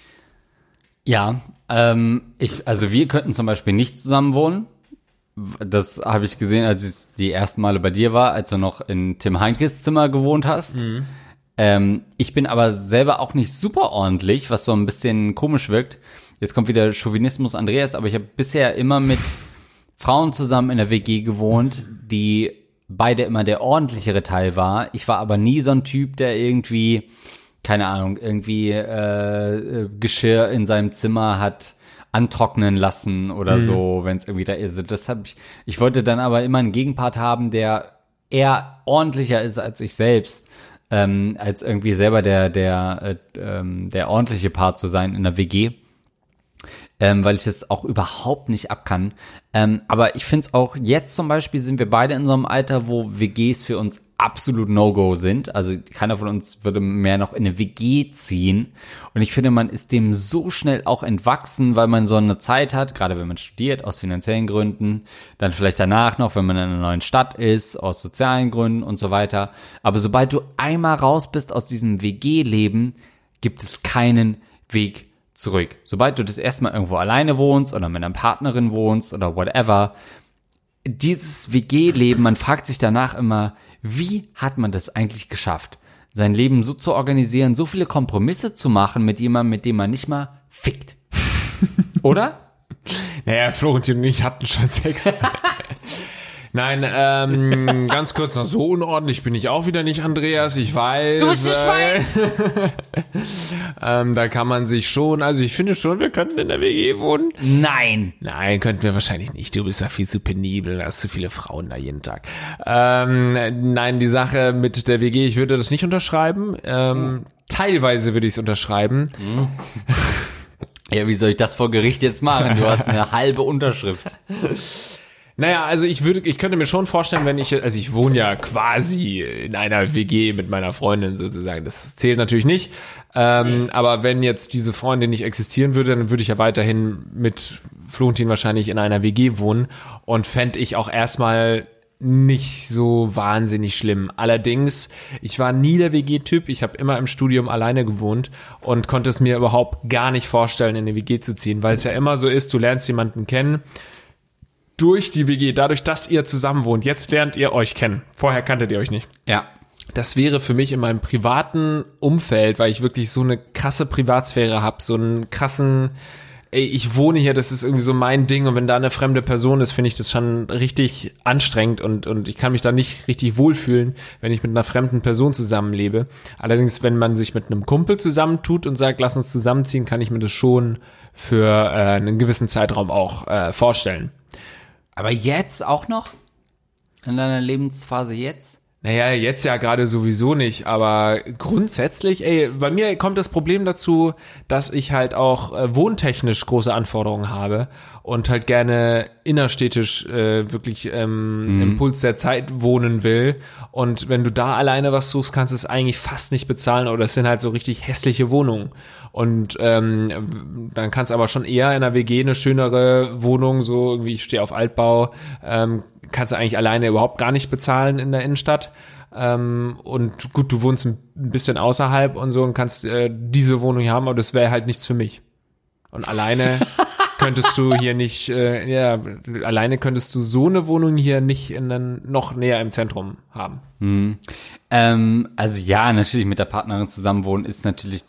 Ja, ähm, ich, also wir könnten zum Beispiel nicht zusammen wohnen. Das habe ich gesehen, als ich die ersten Male bei dir war, als du noch in Tim Heinkes Zimmer gewohnt hast. Mhm. Ähm, ich bin aber selber auch nicht super ordentlich, was so ein bisschen komisch wirkt. Jetzt kommt wieder Chauvinismus Andreas, aber ich habe bisher immer mit Frauen zusammen in der W G gewohnt, die beide immer der ordentlichere Teil war. Ich war aber nie so ein Typ, der irgendwie, keine Ahnung, irgendwie äh, Geschirr in seinem Zimmer hat antrocknen lassen oder mhm. so, wenn es irgendwie da ist. Das hab ich, ich wollte dann aber immer einen Gegenpart haben, der eher ordentlicher ist als ich selbst, ähm, als irgendwie selber der der äh, ähm, der ordentliche Part zu sein in der W G. Ähm, weil ich das auch überhaupt nicht ab kann. Ähm, aber ich finde es auch, jetzt zum Beispiel sind wir beide in so einem Alter, wo W Gs für uns absolut No-Go sind. Also keiner von uns würde mehr noch in eine W G ziehen. Und ich finde, man ist dem so schnell auch entwachsen, weil man so eine Zeit hat, gerade wenn man studiert, aus finanziellen Gründen, dann vielleicht danach noch, wenn man in einer neuen Stadt ist, aus sozialen Gründen und so weiter. Aber sobald du einmal raus bist aus diesem W G-Leben, gibt es keinen Weg zurück. Sobald du das erstmal irgendwo alleine wohnst oder mit einer Partnerin wohnst oder whatever, dieses W G-Leben, man fragt sich danach immer, wie hat man das eigentlich geschafft, sein Leben so zu organisieren, so viele Kompromisse zu machen mit jemandem, mit dem man nicht mal fickt. Oder? Naja, Florentin und ich hatten schon Sex. Nein, ähm, ganz kurz noch, so unordentlich bin ich auch wieder nicht, Andreas, ich weiß. Du bist ein Schwein! ähm, da kann man sich schon, also ich finde schon, wir könnten in der W G wohnen. Nein! Nein, könnten wir wahrscheinlich nicht, du bist ja viel zu penibel, da hast zu viele Frauen da jeden Tag. Ähm, nein, die Sache mit der W G, ich würde das nicht unterschreiben, ähm, mhm. teilweise würde ich es unterschreiben. Mhm. Ja, wie soll ich das vor Gericht jetzt machen? Du hast eine halbe Unterschrift. Naja, also ich würde, ich könnte mir schon vorstellen, wenn ich, also ich wohne ja quasi in einer W G mit meiner Freundin sozusagen, das zählt natürlich nicht, ähm, mhm. aber wenn jetzt diese Freundin nicht existieren würde, dann würde ich ja weiterhin mit Florentin wahrscheinlich in einer W G wohnen und fände ich auch erstmal nicht so wahnsinnig schlimm. Allerdings, ich war nie der W G-Typ, ich habe immer im Studium alleine gewohnt und konnte es mir überhaupt gar nicht vorstellen, in eine W G zu ziehen, weil es ja immer so ist, du lernst jemanden kennen, durch die W G, dadurch, dass ihr zusammen wohnt, jetzt lernt ihr euch kennen. Vorher kanntet ihr euch nicht. Ja. Das wäre für mich in meinem privaten Umfeld, weil ich wirklich so eine krasse Privatsphäre habe, so einen krassen, ey, ich wohne hier, das ist irgendwie so mein Ding und wenn da eine fremde Person ist, finde ich das schon richtig anstrengend und und ich kann mich da nicht richtig wohlfühlen, wenn ich mit einer fremden Person zusammenlebe. Allerdings, wenn man sich mit einem Kumpel zusammentut und sagt, lass uns zusammenziehen, kann ich mir das schon für äh, einen gewissen Zeitraum auch äh, vorstellen. Aber jetzt auch noch? In deiner Lebensphase jetzt? Naja, jetzt ja gerade sowieso nicht, aber grundsätzlich, ey, bei mir kommt das Problem dazu, dass ich halt auch äh, wohntechnisch große Anforderungen habe und halt gerne innerstädtisch äh, wirklich ähm, Mhm. im Puls der Zeit wohnen will und wenn du da alleine was suchst, kannst du es eigentlich fast nicht bezahlen oder es sind halt so richtig hässliche Wohnungen und ähm, dann kannst du aber schon eher in einer W G eine schönere Wohnung, so irgendwie, ich stehe auf Altbau, ähm, kannst du eigentlich alleine überhaupt gar nicht bezahlen in der Innenstadt. Ähm, und gut, du wohnst ein bisschen außerhalb und so und kannst äh, diese Wohnung hier haben, aber das wäre halt nichts für mich. Und alleine könntest du hier nicht, äh, ja, alleine könntest du so eine Wohnung hier nicht in den, noch näher im Zentrum haben. Mhm. Ähm, also ja, natürlich mit der Partnerin zusammenwohnen ist natürlich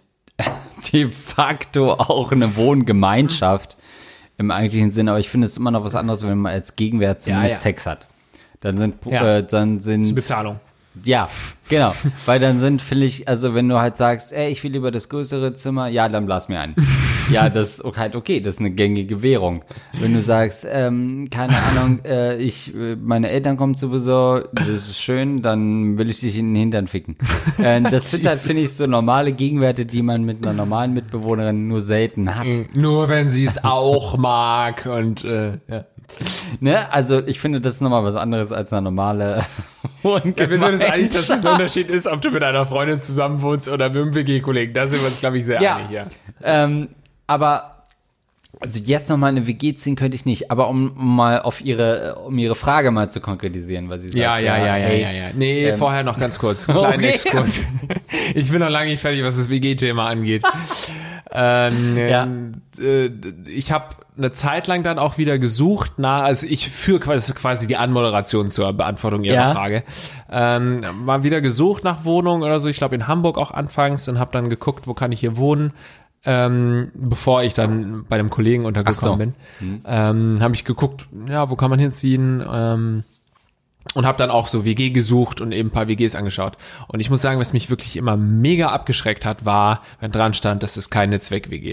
de facto auch eine Wohngemeinschaft. Im eigentlichen Sinne, aber ich finde es immer noch was anderes, wenn man als Gegenwert zumindest Ja, ja. Sex hat. Dann sind, Ja. äh, dann sind, Die Bezahlung. ja, genau, weil dann sind, finde ich, also wenn du halt sagst, ey, ich will lieber das größere Zimmer, ja, dann blas mir ein. Ja, das ist halt okay, das ist eine gängige Währung. Wenn du sagst, ähm, keine Ahnung, äh, ich, äh, meine Eltern kommen zu Besuch, das ist schön, dann will ich dich in den Hintern ficken. Äh, das sind halt, finde ich, so normale Gegenwerte, die man mit einer normalen Mitbewohnerin nur selten hat. Nur wenn sie es auch mag und äh, ja. Ne? Also ich finde, das ist nochmal was anderes als eine normale Wohngemeinschaft. Ja, wir sind uns einig, dass es ein Unterschied ist, ob du mit einer Freundin zusammen wohnst oder mit einem W G-Kollegen. Da sind wir uns, glaube ich, sehr Ja. einig, ja. Ähm, aber also jetzt nochmal eine W G ziehen könnte ich nicht, aber um, um mal auf ihre, um ihre Frage mal zu konkretisieren, weil sie sagt, Ja, ja, ja, ja, hey, ja, ja. Nee, ähm, vorher noch ganz kurz. Einen kleinen okay. Exkurs. Ich bin noch lange nicht fertig, was das W G-Thema angeht. Ähm, Ja. äh, ich habe eine Zeit lang dann auch wieder gesucht, nach, also ich führe quasi, quasi die Anmoderation zur Beantwortung Ihrer Ja. Frage. Ähm, mal wieder gesucht nach Wohnungen oder so, ich glaube in Hamburg auch anfangs und habe dann geguckt, wo kann ich hier wohnen, ähm, bevor ich dann bei einem Kollegen untergekommen Ach so. bin. Ähm, habe ich geguckt, ja, wo kann man hinziehen, ähm, und habe dann auch so W G gesucht und eben ein paar W Gs angeschaut. Und ich muss sagen, was mich wirklich immer mega abgeschreckt hat, war, wenn dran stand, das ist keine Zweck-W G.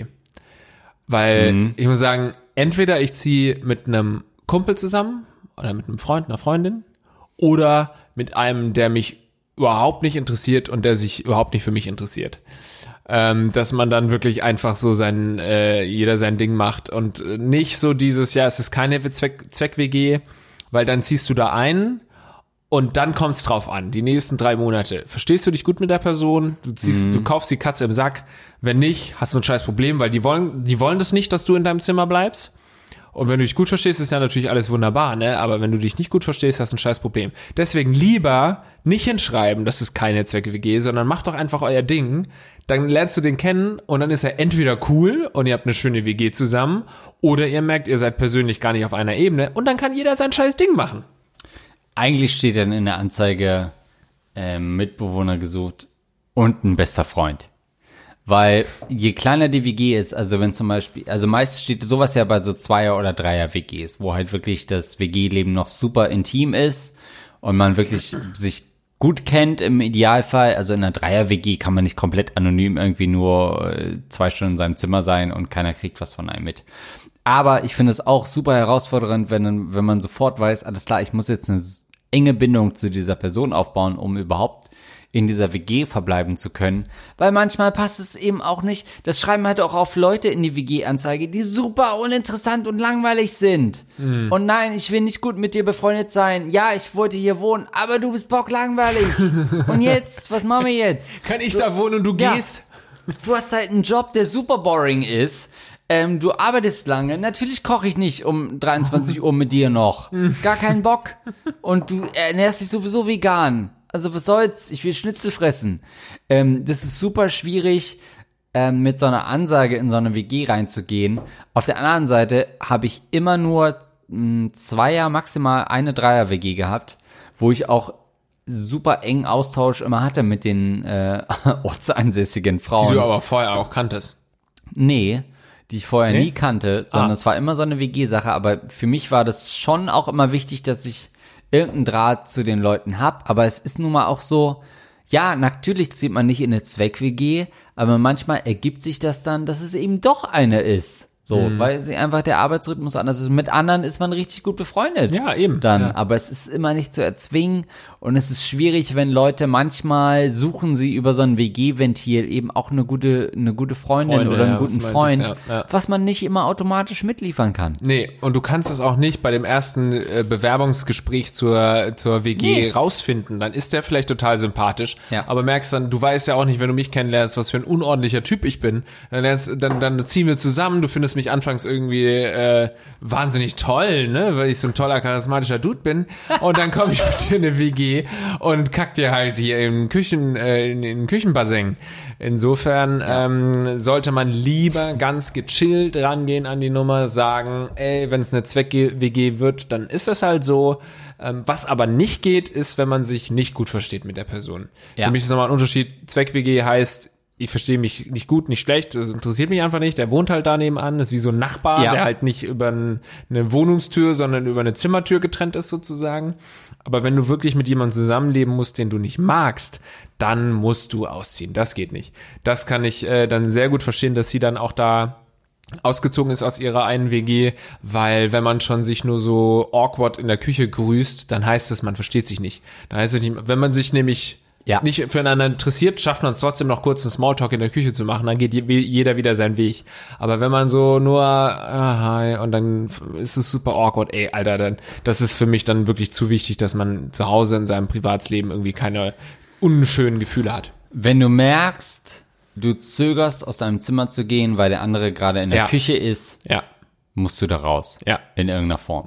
Weil Mhm. ich muss sagen, entweder ich ziehe mit einem Kumpel zusammen oder mit einem Freund, einer Freundin oder mit einem, der mich überhaupt nicht interessiert und der sich überhaupt nicht für mich interessiert. Ähm, dass man dann wirklich einfach so sein, äh, jeder sein Ding macht und äh, nicht so dieses, ja, es ist keine Zweck, Zweck-W G, weil dann ziehst du da ein und dann kommt's drauf an, die nächsten drei Monate. Verstehst du dich gut mit der Person? Du ziehst, Mhm. du kaufst die Katze im Sack. Wenn nicht, hast du ein scheiß Problem, weil die wollen, die wollen das nicht, dass du in deinem Zimmer bleibst. Und wenn du dich gut verstehst, ist ja natürlich alles wunderbar, ne? Aber wenn du dich nicht gut verstehst, hast du ein scheiß Problem. Deswegen lieber nicht hinschreiben, das ist keine Zweck-W G, sondern macht doch einfach euer Ding. Dann lernst du den kennen und dann ist er entweder cool und ihr habt eine schöne W G zusammen oder ihr merkt, ihr seid persönlich gar nicht auf einer Ebene und dann kann jeder sein scheiß Ding machen. Eigentlich steht dann in der Anzeige ähm, Mitbewohner gesucht und ein bester Freund. Weil je kleiner die W G ist, also wenn zum Beispiel, also meist steht sowas ja bei so Zweier- oder Dreier-W Gs, wo halt wirklich das W G-Leben noch super intim ist und man wirklich sich gut kennt im Idealfall. Also in einer Dreier-W G kann man nicht komplett anonym irgendwie nur äh, zwei Stunden in seinem Zimmer sein und keiner kriegt was von einem mit. Aber ich finde es auch super herausfordernd, wenn, wenn man sofort weiß, alles klar, ich muss jetzt eine enge Bindung zu dieser Person aufbauen, um überhaupt in dieser W G verbleiben zu können. Weil manchmal passt es eben auch nicht. Das schreiben halt auch auf Leute in die W G-Anzeige, die super uninteressant und langweilig sind. Mhm. Und nein, ich will nicht gut mit dir befreundet sein. Ja, ich wollte hier wohnen, aber du bist bocklangweilig. Und jetzt, was machen wir jetzt? Kann ich da wohnen und du Ja. gehst? Du hast halt einen Job, der super boring ist. Ähm, du arbeitest lange. Natürlich koche ich nicht um dreiundzwanzig Uhr mit dir noch. Gar keinen Bock. Und du ernährst dich sowieso vegan. Also was soll's? Ich will Schnitzel fressen. Ähm, das ist super schwierig, ähm, mit so einer Ansage in so eine W G reinzugehen. Auf der anderen Seite habe ich immer nur mh, Zweier, maximal eine Dreier-W G gehabt, wo ich auch super engen Austausch immer hatte mit den äh, ortsansässigen Frauen. Die du aber vorher auch kanntest. Nee, die ich vorher Nee? nie kannte, sondern Ah. es war immer so eine W G-Sache, aber für mich war das schon auch immer wichtig, dass ich irgendeinen Draht zu den Leuten hab, aber es ist nun mal auch so, ja, natürlich zieht man nicht in eine Zweck-W G, aber manchmal ergibt sich das dann, dass es eben doch eine ist. So, Mhm. weil sie einfach der Arbeitsrhythmus anders ist. Mit anderen ist man richtig gut befreundet. Ja, eben. Dann, Ja. aber es ist immer nicht zu erzwingen und es ist schwierig, wenn Leute manchmal suchen sie über so ein W G-Ventil eben auch eine gute, eine gute Freundin Freunde, oder einen ja, guten was Freund, meintest, ja, ja. was man nicht immer automatisch mitliefern kann. Nee, und du kannst es auch nicht bei dem ersten äh, Bewerbungsgespräch zur, zur W G Nee. rausfinden. Dann ist der vielleicht total sympathisch, Ja. aber merkst dann, du weißt ja auch nicht, wenn du mich kennenlernst, was für ein unordentlicher Typ ich bin. Dann, lernst, dann, dann ziehen wir zusammen, du findest mich anfangs irgendwie äh, wahnsinnig toll, ne, weil ich so ein toller, charismatischer Dude bin. Und dann komme ich mit dir in eine W G und kack dir halt hier im Küchen, äh, in, in Küchenbassin. Insofern ähm, sollte man lieber ganz gechillt rangehen an die Nummer, sagen, ey, wenn es eine Zweck-W G wird, dann ist das halt so. Ähm, was aber nicht geht, ist, wenn man sich nicht gut versteht mit der Person. Ja. Für mich ist nochmal ein Unterschied. Zweck-W G heißt, ich verstehe mich nicht gut, nicht schlecht, das interessiert mich einfach nicht. Der wohnt halt da nebenan, ist wie so ein Nachbar, Ja. der halt nicht über ein, eine Wohnungstür, sondern über eine Zimmertür getrennt ist sozusagen. Aber wenn du wirklich mit jemandem zusammenleben musst, den du nicht magst, dann musst du ausziehen. Das geht nicht. Das kann ich äh, dann sehr gut verstehen, dass sie dann auch da ausgezogen ist aus ihrer einen W G, weil wenn man schon sich nur so awkward in der Küche grüßt, dann heißt es, man versteht sich nicht. Dann heißt es nicht, wenn man sich nämlich Ja. nicht füreinander interessiert, schafft man es trotzdem noch kurz einen Smalltalk in der Küche zu machen, dann geht je- jeder wieder seinen Weg. Aber wenn man so nur, ah, hi, und dann ist es super awkward, ey, Alter, dann, das ist für mich dann wirklich zu wichtig, dass man zu Hause in seinem Privatsleben irgendwie keine unschönen Gefühle hat. Wenn du merkst, du zögerst, aus deinem Zimmer zu gehen, weil der andere gerade in der Ja. Küche ist, Ja, musst du da raus. ja, In irgendeiner Form. ja.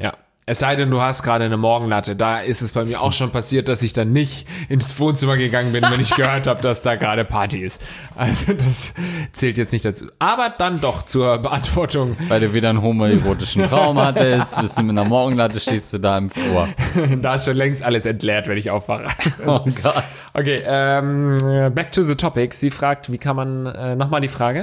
Es sei denn, du hast gerade eine Morgenlatte. Da ist es bei mir auch schon passiert, dass ich dann nicht ins Wohnzimmer gegangen bin, wenn ich gehört habe, dass da gerade Party ist. Also das zählt jetzt nicht dazu. Aber dann doch zur Beantwortung. Weil du wieder einen homoerotischen Traum hattest, bist du mit einer Morgenlatte, stehst du da im Flur. Da ist schon längst alles entleert, wenn ich aufwache. Oh Gott. Okay, ähm, back to the topic. Sie fragt, wie kann man, äh, nochmal die Frage?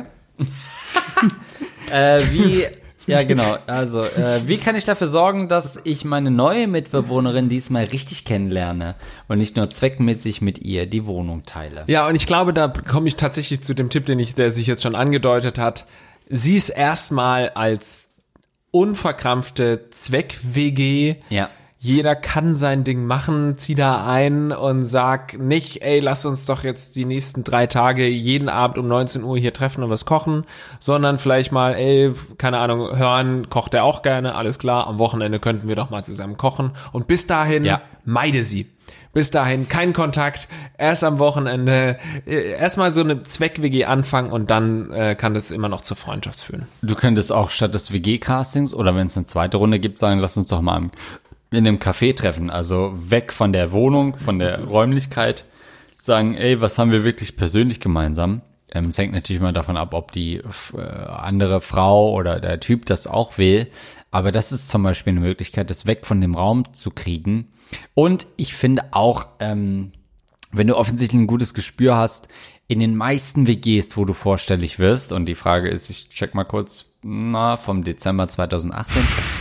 äh, wie... Ja, genau. Also, äh, wie kann ich dafür sorgen, dass ich meine neue Mitbewohnerin diesmal richtig kennenlerne und nicht nur zweckmäßig mit ihr die Wohnung teile? Ja, und ich glaube, da komme ich tatsächlich zu dem Tipp, den ich, der sich jetzt schon angedeutet hat. Sieh es erstmal als unverkrampfte Zweck-W G. Ja. Jeder kann sein Ding machen, zieh da ein und sag nicht, ey, lass uns doch jetzt die nächsten drei Tage jeden Abend um neunzehn Uhr hier treffen und was kochen, sondern vielleicht mal, ey, keine Ahnung, hören, kocht er auch gerne, alles klar, am Wochenende könnten wir doch mal zusammen kochen und bis dahin ja. meide sie. Bis dahin kein Kontakt, erst am Wochenende, erstmal so eine Zweck-W G anfangen und dann äh, kann das immer noch zur Freundschaft führen. Du könntest auch statt des W G-Castings oder wenn es eine zweite Runde gibt, sagen, lass uns doch mal am in einem Café treffen, also weg von der Wohnung, von der Räumlichkeit, sagen, ey, was haben wir wirklich persönlich gemeinsam? Ähm, es hängt natürlich immer davon ab, ob die äh, andere Frau oder der Typ das auch will, aber das ist zum Beispiel eine Möglichkeit, das weg von dem Raum zu kriegen. Und ich finde auch, ähm, wenn du offensichtlich ein gutes Gespür hast, in den meisten W Gs, wo du vorstellig wirst, und die Frage ist, ich check mal kurz, na, vom Dezember zweitausendachtzehn.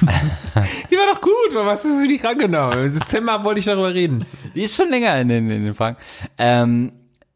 Die war doch gut, was hast du nicht rangenommen? Im Dezember wollte ich darüber reden. Die ist schon länger in den, in den Fragen. Ähm,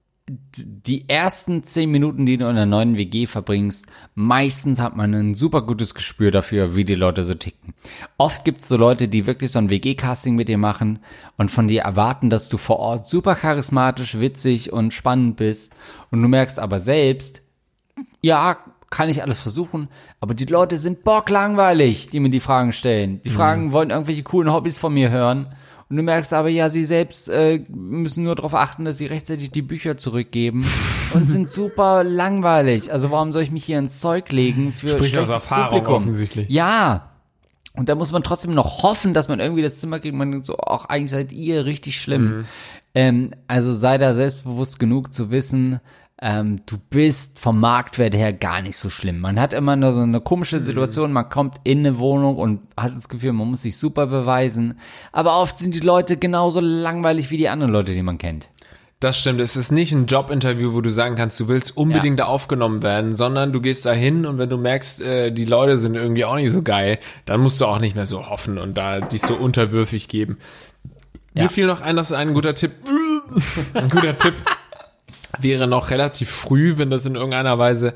die ersten zehn Minuten, die du in einer neuen W G verbringst, meistens hat man ein super gutes Gespür dafür, wie die Leute so ticken. Oft gibt's so Leute, die wirklich so ein W G-Casting mit dir machen und von dir erwarten, dass du vor Ort super charismatisch, witzig und spannend bist. Und du merkst aber selbst, ja, kann ich alles versuchen, aber die Leute sind bocklangweilig, die mir die Fragen stellen. Die Fragen mhm. wollen irgendwelche coolen Hobbys von mir hören. Und du merkst aber, ja, sie selbst äh, müssen nur darauf achten, dass sie rechtzeitig die Bücher zurückgeben und sind super langweilig. Also warum soll ich mich hier ins Zeug legen für Spricht aus schlechtes Erfahrung Publikum? offensichtlich. Ja. Und da muss man trotzdem noch hoffen, dass man irgendwie das Zimmer kriegt. Man denkt so, ach, eigentlich seid ihr richtig schlimm. Mhm. Ähm, also sei da selbstbewusst genug zu wissen, Ähm, du bist vom Marktwert her gar nicht so schlimm. Man hat immer nur so eine komische Situation, man kommt in eine Wohnung und hat das Gefühl, man muss sich super beweisen. Aber oft sind die Leute genauso langweilig wie die anderen Leute, die man kennt. Das stimmt, es ist nicht ein Jobinterview, wo du sagen kannst, du willst unbedingt ja. da aufgenommen werden, sondern du gehst da hin und wenn du merkst, äh, die Leute sind irgendwie auch nicht so geil, dann musst du auch nicht mehr so hoffen und da dich so unterwürfig geben. Ja. Mir fiel noch ein, das ist ein guter Tipp. Ein guter Tipp. Wäre noch relativ früh, wenn das in irgendeiner Weise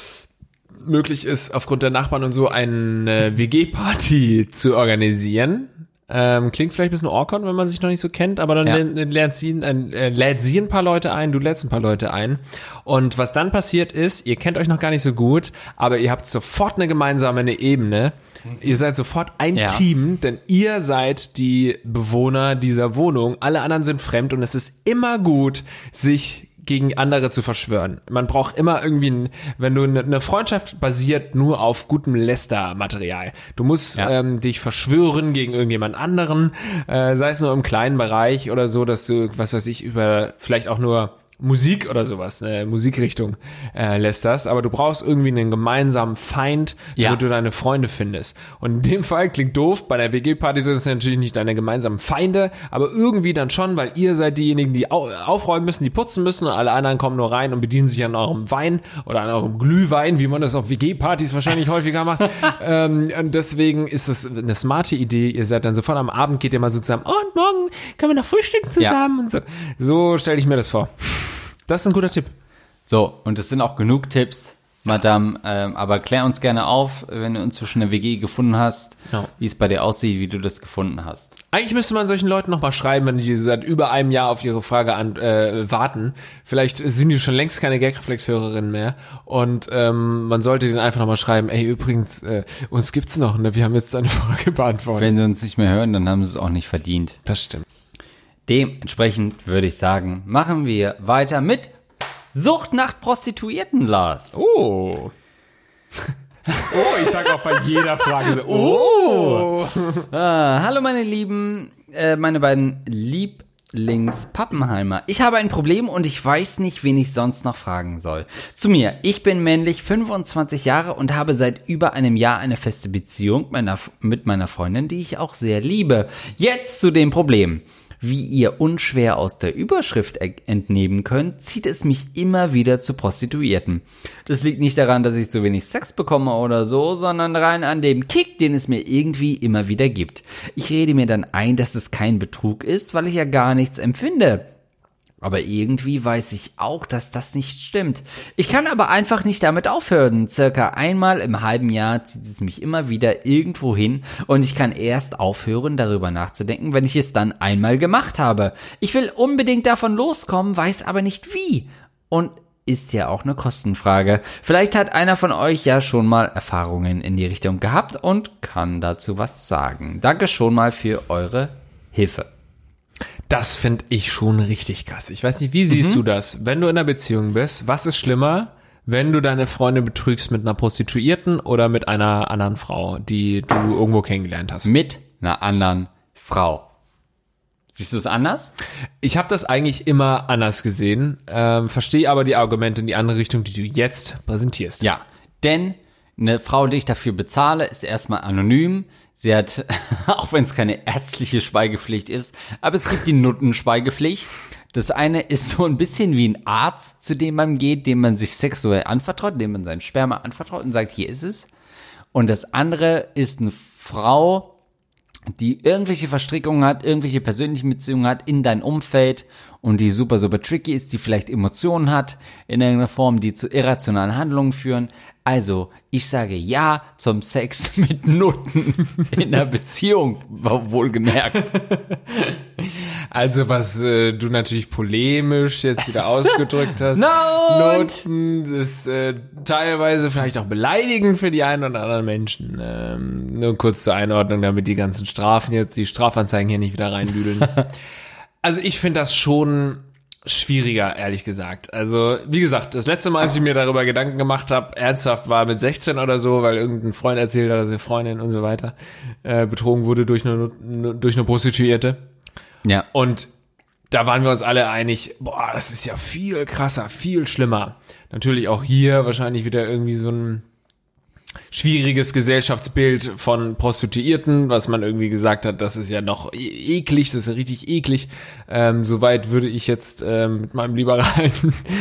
möglich ist, aufgrund der Nachbarn und so eine W G-Party zu organisieren. Ähm, klingt vielleicht ein bisschen awkward, wenn man sich noch nicht so kennt, aber dann ja. lernt sie, äh, lädt sie ein paar Leute ein, du lädst ein paar Leute ein. Und was dann passiert ist, ihr kennt euch noch gar nicht so gut, aber ihr habt sofort eine gemeinsame Ebene. Ihr seid sofort ein ja. Team, denn ihr seid die Bewohner dieser Wohnung. Alle anderen sind fremd und es ist immer gut, sich gegen andere zu verschwören. Man braucht immer irgendwie, ein, wenn du eine, eine Freundschaft basiert nur auf gutem Lästermaterial. Du musst ja. ähm, dich verschwören gegen irgendjemand anderen, äh, sei es nur im kleinen Bereich oder so, dass du, was weiß ich, über vielleicht auch nur Musik oder sowas, eine Musikrichtung äh, lästerst, aber du brauchst irgendwie einen gemeinsamen Feind, ja. damit du deine Freunde findest. Und in dem Fall klingt doof, bei der W G-Party sind es natürlich nicht deine gemeinsamen Feinde, aber irgendwie dann schon, weil ihr seid diejenigen, die au- aufräumen müssen, die putzen müssen und alle anderen kommen nur rein und bedienen sich an eurem Wein oder an eurem Glühwein, wie man das auf W G-Partys wahrscheinlich häufiger macht. ähm, und deswegen ist es eine smarte Idee. Ihr seid dann sofort am Abend, geht ihr mal so zusammen, oh, und morgen können wir noch frühstücken zusammen ja. und so. So stelle ich mir das vor. Das ist ein guter Tipp. So, und es sind auch genug Tipps, Madame, ähm, aber klär uns gerne auf, wenn du inzwischen eine W G gefunden hast, ja. wie es bei dir aussieht, wie du das gefunden hast. Eigentlich müsste man solchen Leuten noch mal schreiben, wenn die seit über einem Jahr auf ihre Frage an, äh, warten. Vielleicht sind die schon längst keine Gagreflex-Hörerinnen mehr und ähm, man sollte denen einfach noch mal schreiben, ey, übrigens, äh, uns gibt's noch, ne? Wir haben jetzt eine Frage beantwortet. Wenn sie uns nicht mehr hören, dann haben sie es auch nicht verdient. Das stimmt. Dementsprechend würde ich sagen, machen wir weiter mit Sucht nach Prostituierten, Lars. Oh. Oh, ich sag auch bei jeder Frage so, oh. Ah, hallo meine Lieben, äh, meine beiden Lieblings-Pappenheimer. Ich habe ein Problem und ich weiß nicht, wen ich sonst noch fragen soll. Zu mir, ich bin männlich, fünfundzwanzig Jahre und habe seit über einem Jahr eine feste Beziehung meiner, mit meiner Freundin, die ich auch sehr liebe. Jetzt zu dem Problem. Wie ihr unschwer aus der Überschrift entnehmen könnt, zieht es mich immer wieder zu Prostituierten. Das liegt nicht daran, dass ich zu wenig Sex bekomme oder so, sondern rein an dem Kick, den es mir irgendwie immer wieder gibt. Ich rede mir dann ein, dass es kein Betrug ist, weil ich ja gar nichts empfinde. Aber irgendwie weiß ich auch, dass das nicht stimmt. Ich kann aber einfach nicht damit aufhören. Circa einmal im halben Jahr zieht es mich immer wieder irgendwo hin und ich kann erst aufhören, darüber nachzudenken, wenn ich es dann einmal gemacht habe. Ich will unbedingt davon loskommen, weiß aber nicht wie. Und ist ja auch eine Kostenfrage. Vielleicht hat einer von euch ja schon mal Erfahrungen in die Richtung gehabt und kann dazu was sagen. Danke schon mal für eure Hilfe. Das finde ich schon richtig krass. Ich weiß nicht, wie siehst mhm. du das? Wenn du in einer Beziehung bist, was ist schlimmer, wenn du deine Freundin betrügst mit einer Prostituierten oder mit einer anderen Frau, die du irgendwo kennengelernt hast? Mit einer anderen Frau. Siehst du es anders? Ich habe das eigentlich immer anders gesehen, ähm, verstehe aber die Argumente in die andere Richtung, die du jetzt präsentierst. Ja, denn eine Frau, die ich dafür bezahle, ist erstmal anonym. Sie hat, auch wenn es keine ärztliche Schweigepflicht ist, aber es gibt die Nuttenschweigepflicht. Das eine ist so ein bisschen wie ein Arzt, zu dem man geht, dem man sich sexuell anvertraut, dem man sein Sperma anvertraut und sagt, hier ist es. Und das andere ist eine Frau, die irgendwelche Verstrickungen hat, irgendwelche persönlichen Beziehungen hat in dein Umfeld und die super, super tricky ist, die vielleicht Emotionen hat in irgendeiner Form, die zu irrationalen Handlungen führen. Also, ich sage ja zum Sex mit Nutten in einer Beziehung, wohlgemerkt. Also, was äh, du natürlich polemisch jetzt wieder ausgedrückt hast. No! Nutten ist äh, teilweise vielleicht auch beleidigend für die einen oder anderen Menschen. Ähm, nur kurz zur Einordnung, damit die ganzen Strafen jetzt, die Strafanzeigen hier nicht wieder reindüdeln. Also, ich finde das schon schwieriger, ehrlich gesagt. Also, wie gesagt, das letzte Mal, als ich mir darüber Gedanken gemacht habe, ernsthaft war mit sechzehn oder so, weil irgendein Freund erzählt hat, dass seine Freundin und so weiter äh, betrogen wurde durch eine, durch eine Prostituierte. Ja. Und da waren wir uns alle einig, boah, das ist ja viel krasser, viel schlimmer. Natürlich auch hier wahrscheinlich wieder irgendwie so ein schwieriges Gesellschaftsbild von Prostituierten, was man irgendwie gesagt hat, das ist ja noch e- eklig, das ist ja richtig eklig. Ähm, Soweit würde ich jetzt ähm, mit meinem liberalen,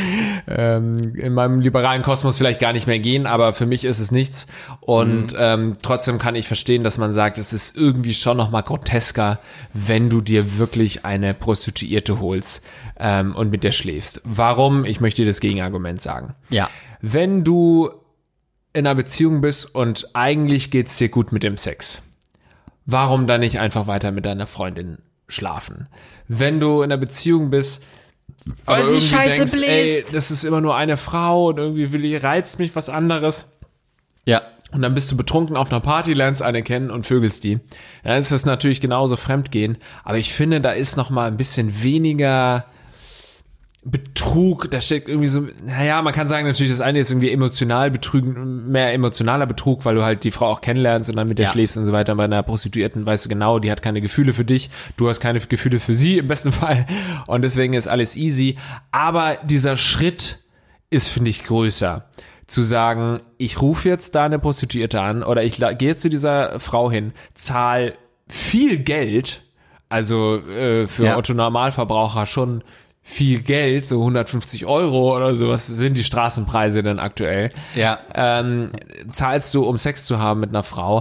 ähm, in meinem liberalen Kosmos vielleicht gar nicht mehr gehen, aber für mich ist es nichts. Und mhm. ähm, trotzdem kann ich verstehen, dass man sagt, es ist irgendwie schon noch mal grotesker, wenn du dir wirklich eine Prostituierte holst ähm, und mit der schläfst. Warum? Ich möchte dir das Gegenargument sagen. Ja. Wenn du in einer Beziehung bist und eigentlich geht's dir gut mit dem Sex, warum dann nicht einfach weiter mit deiner Freundin schlafen? Wenn du in einer Beziehung bist, aber sie irgendwie scheiße denkst, bläst. ey, das ist immer nur eine Frau und irgendwie will ich, reizt mich was anderes. Ja. Und dann bist du betrunken auf einer Party, lernst eine kennen und vögelst die. Dann ist das natürlich genauso Fremdgehen. Aber ich finde, da ist noch mal ein bisschen weniger Betrug, da steckt irgendwie so, naja, man kann sagen natürlich, das eine ist irgendwie emotional betrügen, mehr emotionaler Betrug, weil du halt die Frau auch kennenlernst und dann mit der ja. schläfst und so weiter. Bei einer Prostituierten weißt du genau, die hat keine Gefühle für dich, du hast keine Gefühle für sie im besten Fall und deswegen ist alles easy. Aber dieser Schritt ist, finde ich, größer. Zu sagen, ich rufe jetzt da eine Prostituierte an oder ich gehe zu dieser Frau hin, zahl viel Geld, also äh, für ja. Otto-Normalverbraucher schon viel Geld, so hundertfünfzig Euro oder sowas sind die Straßenpreise denn aktuell. Ja. Ähm, zahlst du, um Sex zu haben mit einer Frau.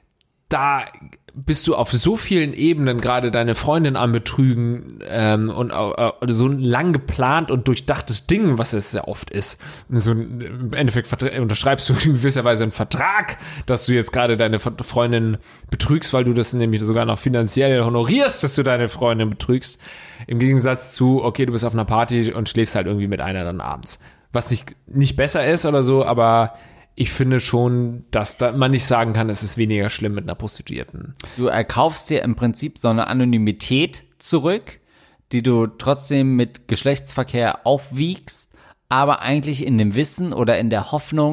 Da bist du auf so vielen Ebenen gerade deine Freundin am Betrügen ähm, und äh, so ein lang geplant und durchdachtes Ding, was es sehr oft ist. So ein, im Endeffekt vertra- unterschreibst du in gewisser Weise einen Vertrag, dass du jetzt gerade deine Freundin betrügst, weil du das nämlich sogar noch finanziell honorierst, dass du deine Freundin betrügst. Im Gegensatz zu, okay, du bist auf einer Party und schläfst halt irgendwie mit einer dann abends. Was nicht, nicht besser ist oder so, aber ich finde schon, dass da man nicht sagen kann, es ist weniger schlimm mit einer Prostituierten. Du erkaufst dir im Prinzip so eine Anonymität zurück, die du trotzdem mit Geschlechtsverkehr aufwiegst, aber eigentlich in dem Wissen oder in der Hoffnung,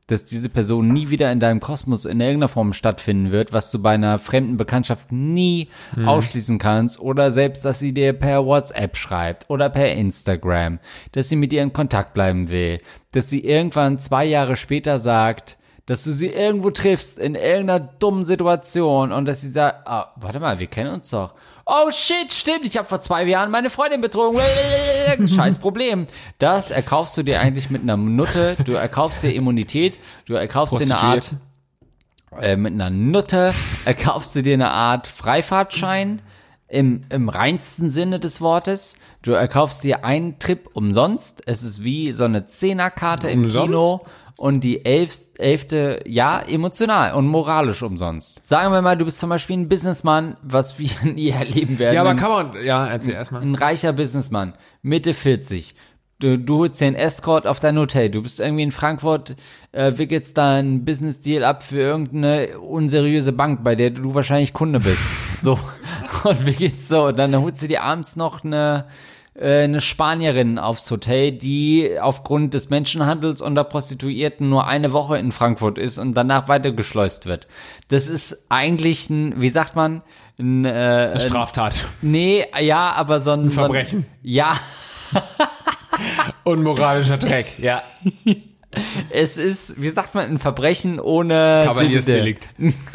dass diese Person nie wieder in deinem Kosmos in irgendeiner Form stattfinden wird, was du bei einer fremden Bekanntschaft nie mhm. ausschließen kannst, oder selbst, dass sie dir per WhatsApp schreibt oder per Instagram, dass sie mit dir in Kontakt bleiben will, dass sie irgendwann zwei Jahre später sagt, dass du sie irgendwo triffst in irgendeiner dummen Situation und dass sie sagt, ah, warte mal, wir kennen uns doch. Oh shit, stimmt, ich habe vor zwei Jahren meine Freundin betrogen. Scheiß Problem. Das erkaufst du dir eigentlich mit einer Nutte. Du erkaufst dir Immunität. Du erkaufst dir eine Art, äh, mit einer Nutte erkaufst du dir eine Art Freifahrtschein im, im reinsten Sinne des Wortes. Du erkaufst dir einen Trip umsonst. Es ist wie so eine Zehnerkarte im umsonst? Kino. Und die elf, elfte, ja, emotional und moralisch umsonst. Sagen wir mal, du bist zum Beispiel ein Businessmann, was wir nie erleben werden. Ja, aber kann man, ja, erzähl erstmal. Ein reicher Businessmann, Mitte vierzig. Du, du holst dir einen Escort auf dein Hotel. Du bist irgendwie in Frankfurt, äh, wickelst da einen Business-Deal ab für irgendeine unseriöse Bank, bei der du wahrscheinlich Kunde bist. So. Und wickelst so. Und dann holst du dir abends noch eine, eine Spanierin aufs Hotel, die aufgrund des Menschenhandels und der Prostituierten nur eine Woche in Frankfurt ist und danach weitergeschleust wird. Das ist eigentlich ein, wie sagt man, ein, äh, eine Straftat. Ein, nee, ja, aber so ein, ein Verbrechen. So ein, ja. Unmoralischer Dreck, ja. Es ist, wie sagt man, ein Verbrechen ohne Kavaliersdelikt.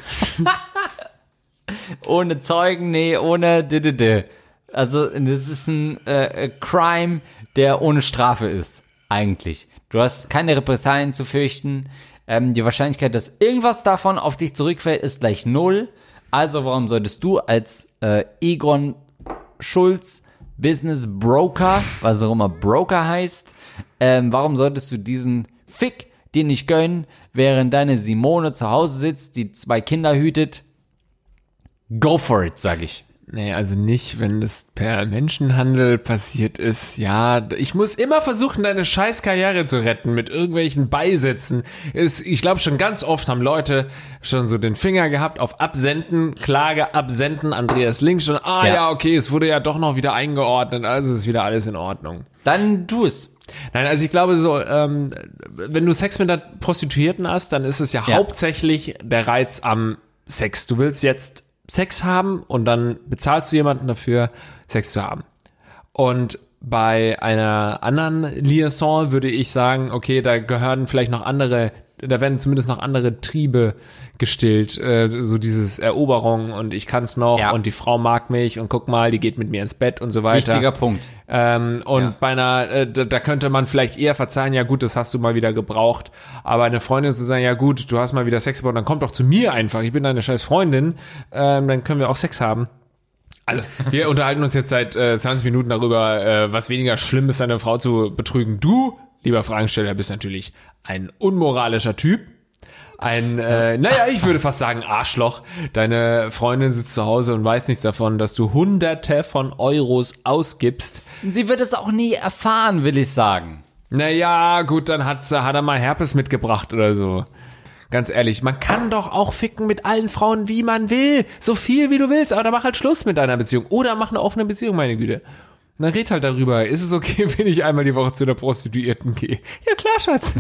Ohne Zeugen, nee, ohne didede. Also, das ist ein äh, Crime, der ohne Strafe ist, eigentlich. Du hast keine Repressalien zu fürchten. Ähm, die Wahrscheinlichkeit, dass irgendwas davon auf dich zurückfällt, ist gleich null. Also, warum solltest du als äh, Egon Schulz Business Broker, was auch immer Broker heißt, ähm, warum solltest du diesen Fick dir nicht gönnen, während deine Simone zu Hause sitzt, die zwei Kinder hütet? Go for it, sag ich. Nee, also nicht, wenn das per Menschenhandel passiert ist. Ja, ich muss immer versuchen, deine scheiß Karriere zu retten mit irgendwelchen Beisätzen. Ist, ich glaube, schon ganz oft haben Leute schon so den Finger gehabt auf Absenden, Klage absenden, Andreas Link schon, ah ja. ja, okay, es wurde ja doch noch wieder eingeordnet, also ist wieder alles in Ordnung. Dann tu es. Nein, also ich glaube so, ähm, wenn du Sex mit einer Prostituierten hast, dann ist es ja, ja hauptsächlich der Reiz am Sex. Du willst jetzt Sex haben und dann bezahlst du jemanden dafür, Sex zu haben. Und bei einer anderen Liaison würde ich sagen, okay, da gehören vielleicht noch andere, da werden zumindest noch andere Triebe gestillt, äh, so dieses Eroberung und ich kann's noch ja. und die Frau mag mich und guck mal, die geht mit mir ins Bett und so weiter. Wichtiger Punkt. Ähm, und ja. bei einer, äh, da, da könnte man vielleicht eher verzeihen, ja gut, das hast du mal wieder gebraucht, aber eine Freundin zu sagen, ja gut, du hast mal wieder Sex gebraucht, dann komm doch zu mir einfach, ich bin deine scheiß Freundin, ähm, dann können wir auch Sex haben. Also, wir unterhalten uns jetzt seit äh, zwanzig Minuten darüber, äh, was weniger schlimm ist, eine Frau zu betrügen. Du, lieber Fragensteller, bist natürlich ein unmoralischer Typ. Ein, äh, naja, ich würde fast sagen Arschloch. Deine Freundin sitzt zu Hause und weiß nichts davon, dass du Hunderte von Euros ausgibst. Sie wird es auch nie erfahren, will ich sagen. Naja, gut, dann hat, hat er mal Herpes mitgebracht oder so. Ganz ehrlich, man kann doch auch ficken mit allen Frauen, wie man will. So viel, wie du willst. Aber dann mach halt Schluss mit deiner Beziehung. Oder mach eine offene Beziehung, meine Güte. Dann red halt darüber. Ist es okay, wenn ich einmal die Woche zu einer Prostituierten gehe? Ja klar, Schatz.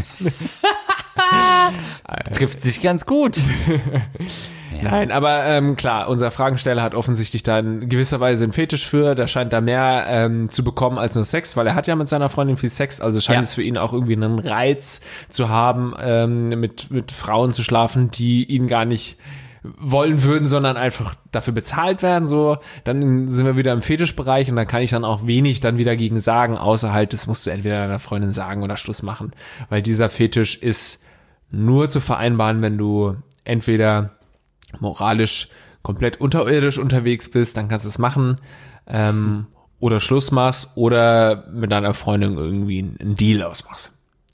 Trifft sich ganz gut. Ja. Nein, aber ähm, klar, unser Fragensteller hat offensichtlich da in gewisser Weise einen Fetisch für. Der scheint da mehr ähm, zu bekommen als nur Sex, weil er hat ja mit seiner Freundin viel Sex. Also scheint ja. es für ihn auch irgendwie einen Reiz zu haben, ähm, mit mit Frauen zu schlafen, die ihn gar nicht wollen würden, sondern einfach dafür bezahlt werden. So, dann sind wir wieder im Fetischbereich und da kann ich dann auch wenig dann wieder gegen sagen, außer halt, das musst du entweder deiner Freundin sagen oder Schluss machen, weil dieser Fetisch ist nur zu vereinbaren, wenn du entweder moralisch komplett unterirdisch unterwegs bist, dann kannst du es machen, ähm, oder Schluss machst oder mit deiner Freundin irgendwie einen Deal ausmachst.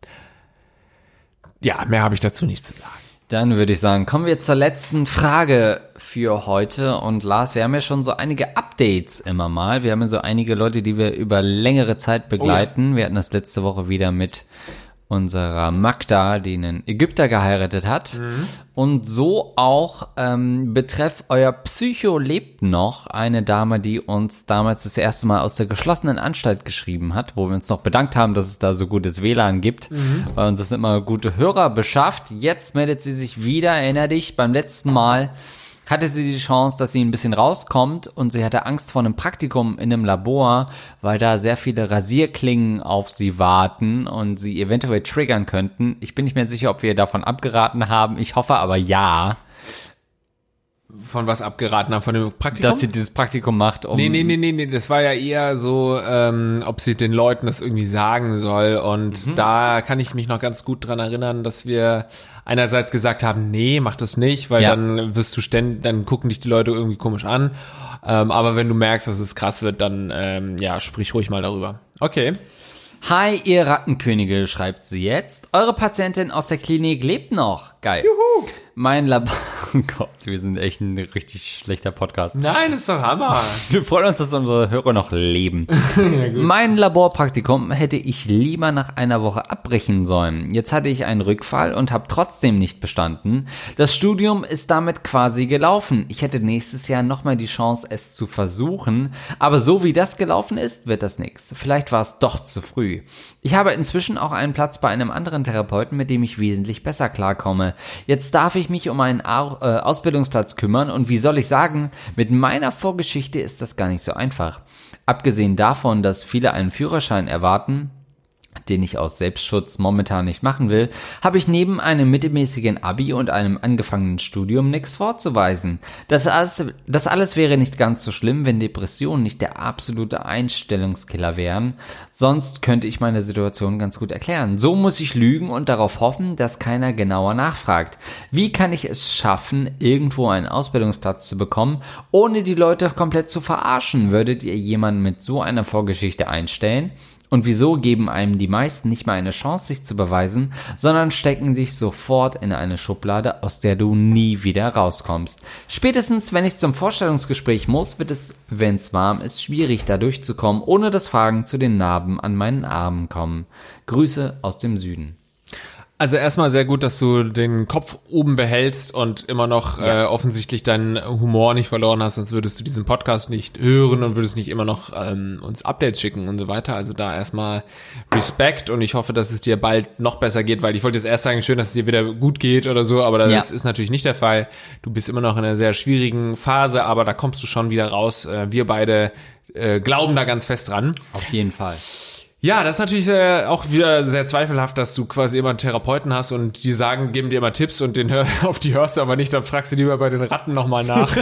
Ja, mehr habe ich dazu nicht zu sagen. Dann würde ich sagen, kommen wir jetzt zur letzten Frage für heute. Und Lars, wir haben ja schon so einige Updates immer mal. Wir haben ja so einige Leute, die wir über längere Zeit begleiten. Oh ja. Wir hatten das letzte Woche wieder mit unserer Magda, die einen Ägypter geheiratet hat. Mhm. Und so auch ähm, betreff euer Psycho lebt noch, eine Dame, die uns damals das erste Mal aus der geschlossenen Anstalt geschrieben hat, wo wir uns noch bedankt haben, dass es da so gutes W L A N gibt, mhm. weil uns das immer gute Hörer beschafft. Jetzt meldet sie sich wieder, erinner dich, beim letzten Mal hatte sie die Chance, dass sie ein bisschen rauskommt und sie hatte Angst vor einem Praktikum in einem Labor, weil da sehr viele Rasierklingen auf sie warten und sie eventuell triggern könnten. Ich bin nicht mehr sicher, ob wir davon abgeraten haben. Ich hoffe aber ja. Von was abgeraten haben? Von dem Praktikum? Dass sie dieses Praktikum macht, um... Nee, nee, nee, nee, nee, das war ja eher so, ähm, ob sie den Leuten das irgendwie sagen soll. Und mhm. da kann ich mich noch ganz gut dran erinnern, dass wir einerseits gesagt haben, nee, mach das nicht, weil ja. dann wirst du ständig, dann gucken dich die Leute irgendwie komisch an. Ähm, aber wenn du merkst, dass es krass wird, dann, ähm, ja, sprich ruhig mal darüber. Okay. Hi, ihr Rattenkönige, schreibt sie jetzt. Eure Patientin aus der Klinik lebt noch. Geil. Juhu. Mein Labor... Oh Gott, wir sind echt ein richtig schlechter Podcast. Nein, ist doch Hammer. Wir freuen uns, dass unsere Hörer noch leben. Ja, gut. Mein Laborpraktikum hätte ich lieber nach einer Woche abbrechen sollen. Jetzt hatte ich einen Rückfall und habe trotzdem nicht bestanden. Das Studium ist damit quasi gelaufen. Ich hätte nächstes Jahr nochmal die Chance, es zu versuchen. Aber so wie das gelaufen ist, wird das nichts. Vielleicht war es doch zu früh. Ich habe inzwischen auch einen Platz bei einem anderen Therapeuten, mit dem ich wesentlich besser klarkomme. Jetzt darf ich mich um einen Au- äh, Ausbildungsplatz kümmern und wie soll ich sagen, mit meiner Vorgeschichte ist das gar nicht so einfach. Abgesehen davon, dass viele einen Führerschein erwarten, den ich aus Selbstschutz momentan nicht machen will, habe ich neben einem mittelmäßigen Abi und einem angefangenen Studium nichts vorzuweisen. Das alles, das alles wäre nicht ganz so schlimm, wenn Depressionen nicht der absolute Einstellungskiller wären. Sonst könnte ich meine Situation ganz gut erklären. So muss ich lügen und darauf hoffen, dass keiner genauer nachfragt. Wie kann ich es schaffen, irgendwo einen Ausbildungsplatz zu bekommen, ohne die Leute komplett zu verarschen? Würdet ihr jemanden mit so einer Vorgeschichte einstellen? Und wieso geben einem die meisten nicht mal eine Chance, sich zu beweisen, sondern stecken dich sofort in eine Schublade, aus der du nie wieder rauskommst? Spätestens, wenn ich zum Vorstellungsgespräch muss, wird es, wenn es warm ist, schwierig, da durchzukommen, ohne dass Fragen zu den Narben an meinen Armen kommen. Grüße aus dem Süden. Also erstmal sehr gut, dass du den Kopf oben behältst und immer noch ja. äh, offensichtlich deinen Humor nicht verloren hast, sonst würdest du diesen Podcast nicht hören und würdest nicht immer noch ähm, uns Updates schicken und so weiter. Also da erstmal Respekt und ich hoffe, dass es dir bald noch besser geht, weil ich wollte jetzt erst sagen, schön, dass es dir wieder gut geht oder so, aber das ja. ist natürlich nicht der Fall. Du bist immer noch in einer sehr schwierigen Phase, aber da kommst du schon wieder raus. Äh, wir beide äh, glauben da ganz fest dran. Auf jeden Fall. Ja, das ist natürlich äh, auch wieder sehr zweifelhaft, dass du quasi immer einen Therapeuten hast und die sagen, geben dir immer Tipps und den hör, auf die hörst du aber nicht, dann fragst du lieber bei den Ratten nochmal nach.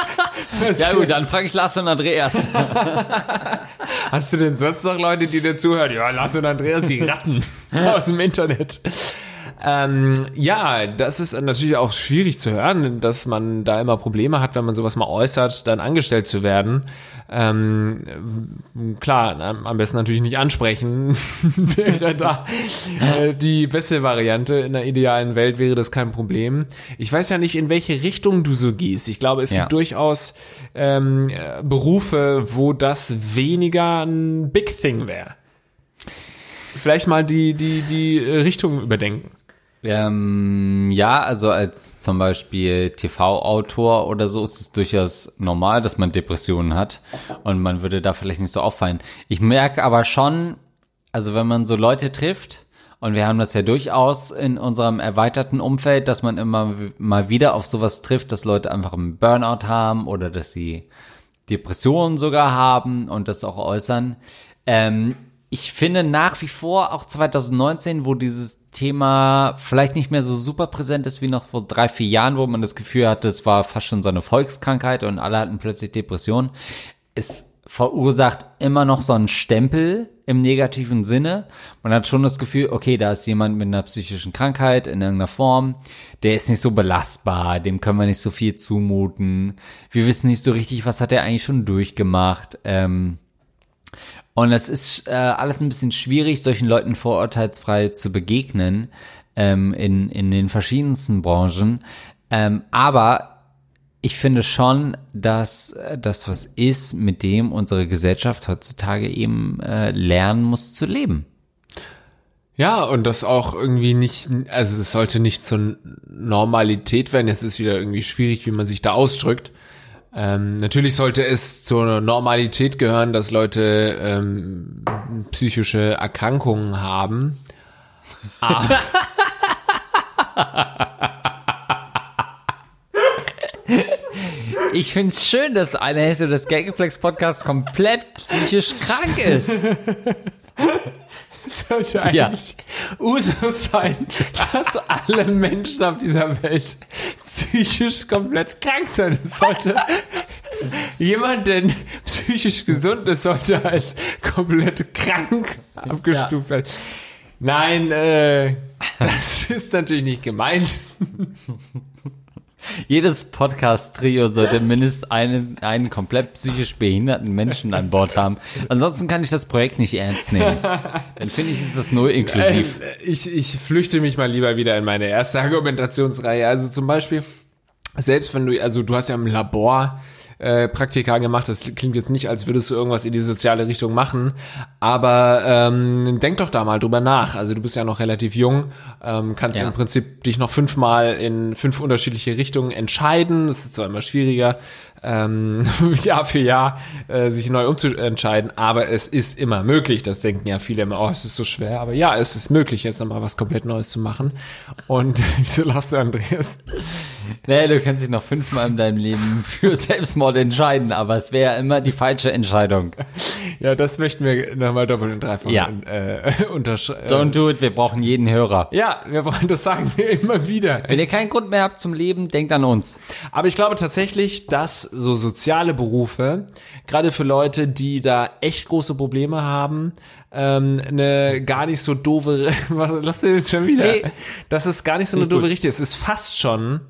Ja gut, dann frage ich Lars und Andreas. Hast du denn sonst noch Leute, die dir zuhören? Ja, Lars und Andreas, die Ratten aus dem Internet. Ähm, ja, das ist natürlich auch schwierig zu hören, dass man da immer Probleme hat, wenn man sowas mal äußert, dann angestellt zu werden. Ähm, klar, am besten natürlich nicht ansprechen, wäre da äh, die beste Variante. In der idealen Welt wäre das kein Problem. Ich weiß ja nicht, in welche Richtung du so gehst. Ich glaube, es ja. gibt durchaus ähm, Berufe, wo das weniger ein Big Thing wäre. Vielleicht mal die, die, die Richtung überdenken. Ähm, ja, also als zum Beispiel T V-Autor oder so ist es durchaus normal, dass man Depressionen hat und man würde da vielleicht nicht so auffallen. Ich merke aber schon, also wenn man so Leute trifft, und wir haben das ja durchaus in unserem erweiterten Umfeld, dass man immer mal wieder auf sowas trifft, dass Leute einfach einen Burnout haben oder dass sie Depressionen sogar haben und das auch äußern. Ähm, ich finde nach wie vor, auch zwanzig neunzehn, wo dieses Thema vielleicht nicht mehr so super präsent ist wie noch vor drei, vier Jahren, wo man das Gefühl hatte, es war fast schon so eine Volkskrankheit und alle hatten plötzlich Depressionen. Es verursacht immer noch so einen Stempel im negativen Sinne. Man hat schon das Gefühl, okay, da ist jemand mit einer psychischen Krankheit in irgendeiner Form, der ist nicht so belastbar, dem können wir nicht so viel zumuten. Wir wissen nicht so richtig, was hat er eigentlich schon durchgemacht. Ähm, Und es ist äh, alles ein bisschen schwierig, solchen Leuten vorurteilsfrei zu begegnen, ähm, in, in den verschiedensten Branchen. Ähm, aber ich finde schon, dass das was ist, mit dem unsere Gesellschaft heutzutage eben äh, lernen muss zu leben. Ja, und das auch irgendwie nicht, also das sollte nicht zur Normalität werden. Jetzt ist wieder irgendwie schwierig, wie man sich da ausdrückt. Ähm, natürlich sollte es zur Normalität gehören, dass Leute ähm, psychische Erkrankungen haben. Aber Ich find's schön, dass eine Hälfte des Gagflex-Podcasts komplett psychisch krank ist. sollte eigentlich ja. Usus sein, dass alle Menschen auf dieser Welt psychisch komplett krank sind. Es sollte jemand, der psychisch gesund ist, sollte als komplett krank abgestuft werden. Ja. Nein, äh, das ist natürlich nicht gemeint. Jedes Podcast-Trio sollte mindestens einen, einen komplett psychisch behinderten Menschen an Bord haben. Ansonsten kann ich das Projekt nicht ernst nehmen. Dann finde ich, ist das null inklusiv. Äh, ich, ich flüchte mich mal lieber wieder in meine erste Argumentationsreihe. Also zum Beispiel, selbst wenn du, also du hast ja im Labor äh, Praktika gemacht, das klingt jetzt nicht, als würdest du irgendwas in die soziale Richtung machen, aber ähm, denk doch da mal drüber nach. Also du bist ja noch relativ jung, ähm, kannst ja im Prinzip dich noch fünfmal in fünf unterschiedliche Richtungen entscheiden. Das ist zwar immer schwieriger, ähm, Jahr für Jahr äh, sich neu umzuentscheiden, aber es ist immer möglich. Das denken ja viele immer, oh, es ist so schwer, aber ja, es ist möglich, jetzt nochmal was komplett Neues zu machen. Und wieso lachst du, Andreas? Naja, du kannst dich noch fünfmal in deinem Leben für Selbstmord entscheiden, aber es wäre immer die falsche Entscheidung. Ja, das möchten wir nochmal doppelt und dreifach ja. äh, unterschreiben. Don't do it, wir brauchen jeden Hörer. Ja, wir wollen, das sagen wir immer wieder. Wenn ihr keinen Grund mehr habt zum Leben, denkt an uns. Aber ich glaube tatsächlich, dass so soziale Berufe, gerade für Leute, die da echt große Probleme haben, ähm, eine gar nicht so doofe, was lass du jetzt schon wieder? Nee. Das ist gar nicht so eine doofe Richtung. Es ist fast schon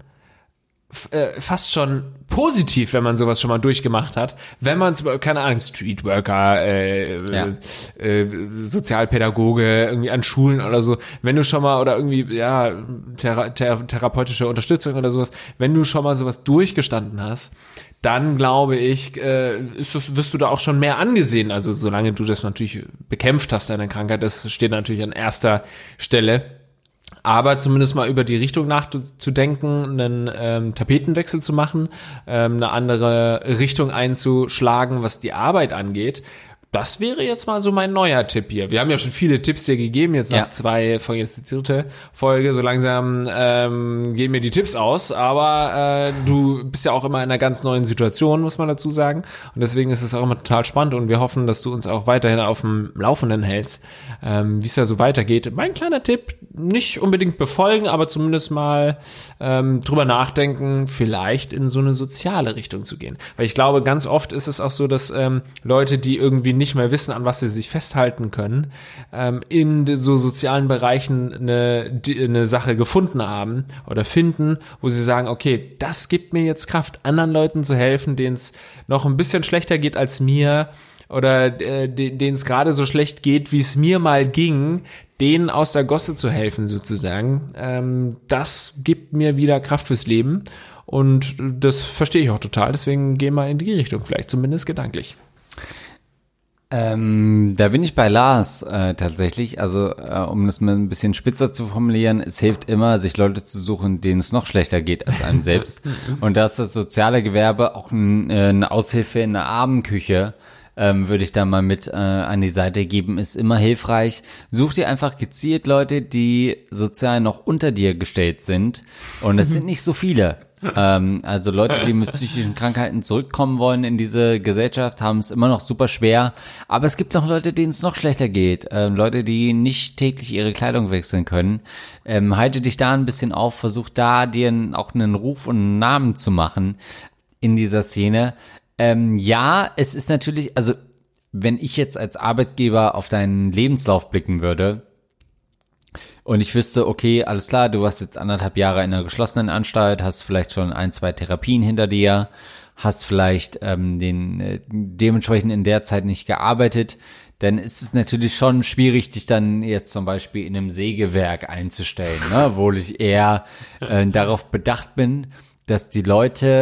Äh, fast schon positiv, wenn man sowas schon mal durchgemacht hat. Wenn man, keine Ahnung, Streetworker, äh, ja. äh, Sozialpädagoge, irgendwie an Schulen oder so, wenn du schon mal, oder irgendwie, ja, thera- thera- therapeutische Unterstützung oder sowas, wenn du schon mal sowas durchgestanden hast, dann glaube ich, äh, ist das, wirst du da auch schon mehr angesehen. Also solange du das natürlich bekämpft hast, deine Krankheit, das steht natürlich an erster Stelle. Aber zumindest mal über die Richtung nachzudenken, einen ähm, Tapetenwechsel zu machen, ähm, eine andere Richtung einzuschlagen, was die Arbeit angeht. Das wäre jetzt mal so mein neuer Tipp hier. Wir haben ja schon viele Tipps hier gegeben, jetzt nach ja. zwei Folgen, jetzt die dritte Folge. So langsam ähm, gehen mir die Tipps aus, aber äh, du bist ja auch immer in einer ganz neuen Situation, muss man dazu sagen. Und deswegen ist es auch immer total spannend und wir hoffen, dass du uns auch weiterhin auf dem Laufenden hältst, ähm, wie es da so weitergeht. Mein kleiner Tipp, nicht unbedingt befolgen, aber zumindest mal ähm, drüber nachdenken, vielleicht in so eine soziale Richtung zu gehen. Weil ich glaube, ganz oft ist es auch so, dass ähm, Leute, die irgendwie nicht mehr wissen, an was sie sich festhalten können, ähm, in so sozialen Bereichen eine, die, eine Sache gefunden haben oder finden, wo sie sagen, okay, das gibt mir jetzt Kraft, anderen Leuten zu helfen, denen es noch ein bisschen schlechter geht als mir oder äh, denen es gerade so schlecht geht, wie es mir mal ging, denen aus der Gosse zu helfen sozusagen. Ähm, das gibt mir wieder Kraft fürs Leben und das verstehe ich auch total, deswegen gehen wir in die Richtung vielleicht, zumindest gedanklich. Ähm, da bin ich bei Lars äh, tatsächlich, also äh, um das mal ein bisschen spitzer zu formulieren, es hilft immer, sich Leute zu suchen, denen es noch schlechter geht als einem selbst. Und da ist das soziale Gewerbe auch ein, äh, eine Aushilfe in der Abendküche, ähm, würde ich da mal mit äh, an die Seite geben, ist immer hilfreich. Such dir einfach gezielt Leute, die sozial noch unter dir gestellt sind und es sind nicht so viele. Ähm, also Leute, die mit psychischen Krankheiten zurückkommen wollen in diese Gesellschaft, haben es immer noch super schwer. Aber es gibt noch Leute, denen es noch schlechter geht. Ähm, Leute, die nicht täglich ihre Kleidung wechseln können. Ähm, halte dich da ein bisschen auf, versuch da dir auch einen Ruf und einen Namen zu machen in dieser Szene. Ähm, ja, es ist natürlich, also wenn ich jetzt als Arbeitgeber auf deinen Lebenslauf blicken würde, und ich wüsste, okay, alles klar, du warst jetzt anderthalb Jahre in einer geschlossenen Anstalt, hast vielleicht schon ein, zwei Therapien hinter dir, hast vielleicht ähm, den äh, dementsprechend in der Zeit nicht gearbeitet, dann ist es natürlich schon schwierig, dich dann jetzt zum Beispiel in einem Sägewerk einzustellen, ne? Wo ich eher äh, darauf bedacht bin, dass die Leute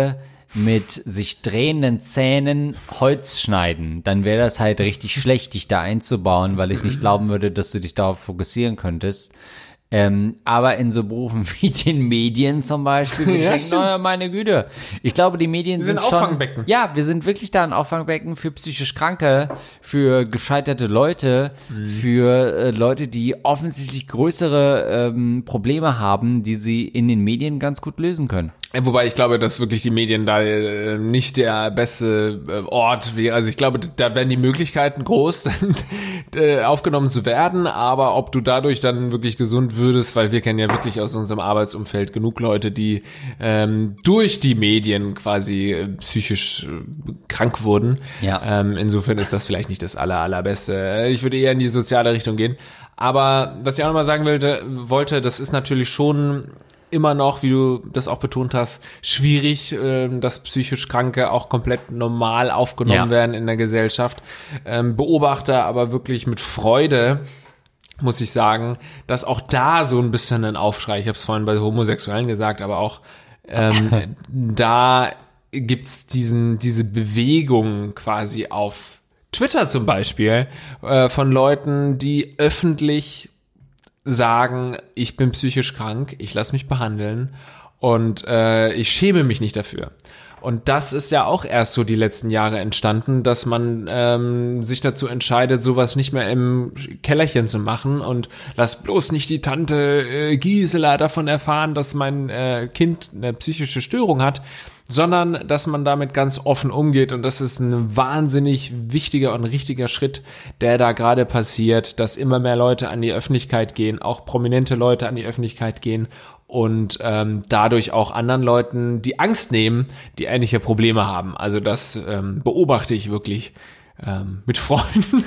mit sich drehenden Zähnen Holz schneiden, dann wäre das halt richtig schlecht, dich da einzubauen, weil ich nicht glauben würde, dass du dich darauf fokussieren könntest. Ähm, aber in so Berufen wie den Medien zum Beispiel, wo ich Ja, denke, stimmt. naja, meine Güte. Ich glaube, die Medien Wir sind, sind schon, Auffangbecken. Ja, wir sind wirklich da ein Auffangbecken für psychisch Kranke, für gescheiterte Leute, Mhm. für äh, Leute, die offensichtlich größere ähm, Probleme haben, die sie in den Medien ganz gut lösen können. Wobei ich glaube, dass wirklich die Medien da äh, nicht der beste äh, Ort wäre. Also ich glaube, da wären die Möglichkeiten groß, äh, aufgenommen zu werden, aber ob du dadurch dann wirklich gesund würdest, weil wir kennen ja wirklich aus unserem Arbeitsumfeld genug Leute, die ähm, durch die Medien quasi äh, psychisch äh, krank wurden. Ja. Ähm, insofern ist das vielleicht nicht das aller, allerbeste. Ich würde eher in die soziale Richtung gehen. Aber was ich auch nochmal sagen wollte, wollte, das ist natürlich schon immer noch, wie du das auch betont hast, schwierig, ähm, dass psychisch Kranke auch komplett normal aufgenommen Ja. werden in der Gesellschaft. Ähm, beobachte aber wirklich mit Freude, muss ich sagen, dass auch da so ein bisschen ein Aufschrei, ich habe es vorhin bei Homosexuellen gesagt, aber auch ähm, da gibt's diesen diese Bewegung quasi auf Twitter zum Beispiel äh, von Leuten, die öffentlich sagen, ich bin psychisch krank, ich lasse mich behandeln und äh, ich schäme mich nicht dafür. Und das ist ja auch erst so die letzten Jahre entstanden, dass man ähm, sich dazu entscheidet, sowas nicht mehr im Kellerchen zu machen und lass bloß nicht die Tante äh, Gisela davon erfahren, dass mein äh, Kind eine psychische Störung hat, sondern dass man damit ganz offen umgeht, und das ist ein wahnsinnig wichtiger und richtiger Schritt, der da gerade passiert, dass immer mehr Leute an die Öffentlichkeit gehen, auch prominente Leute an die Öffentlichkeit gehen und ähm, dadurch auch anderen Leuten die Angst nehmen, die ähnliche Probleme haben. Also das ähm, beobachte ich wirklich ähm, mit Freunden.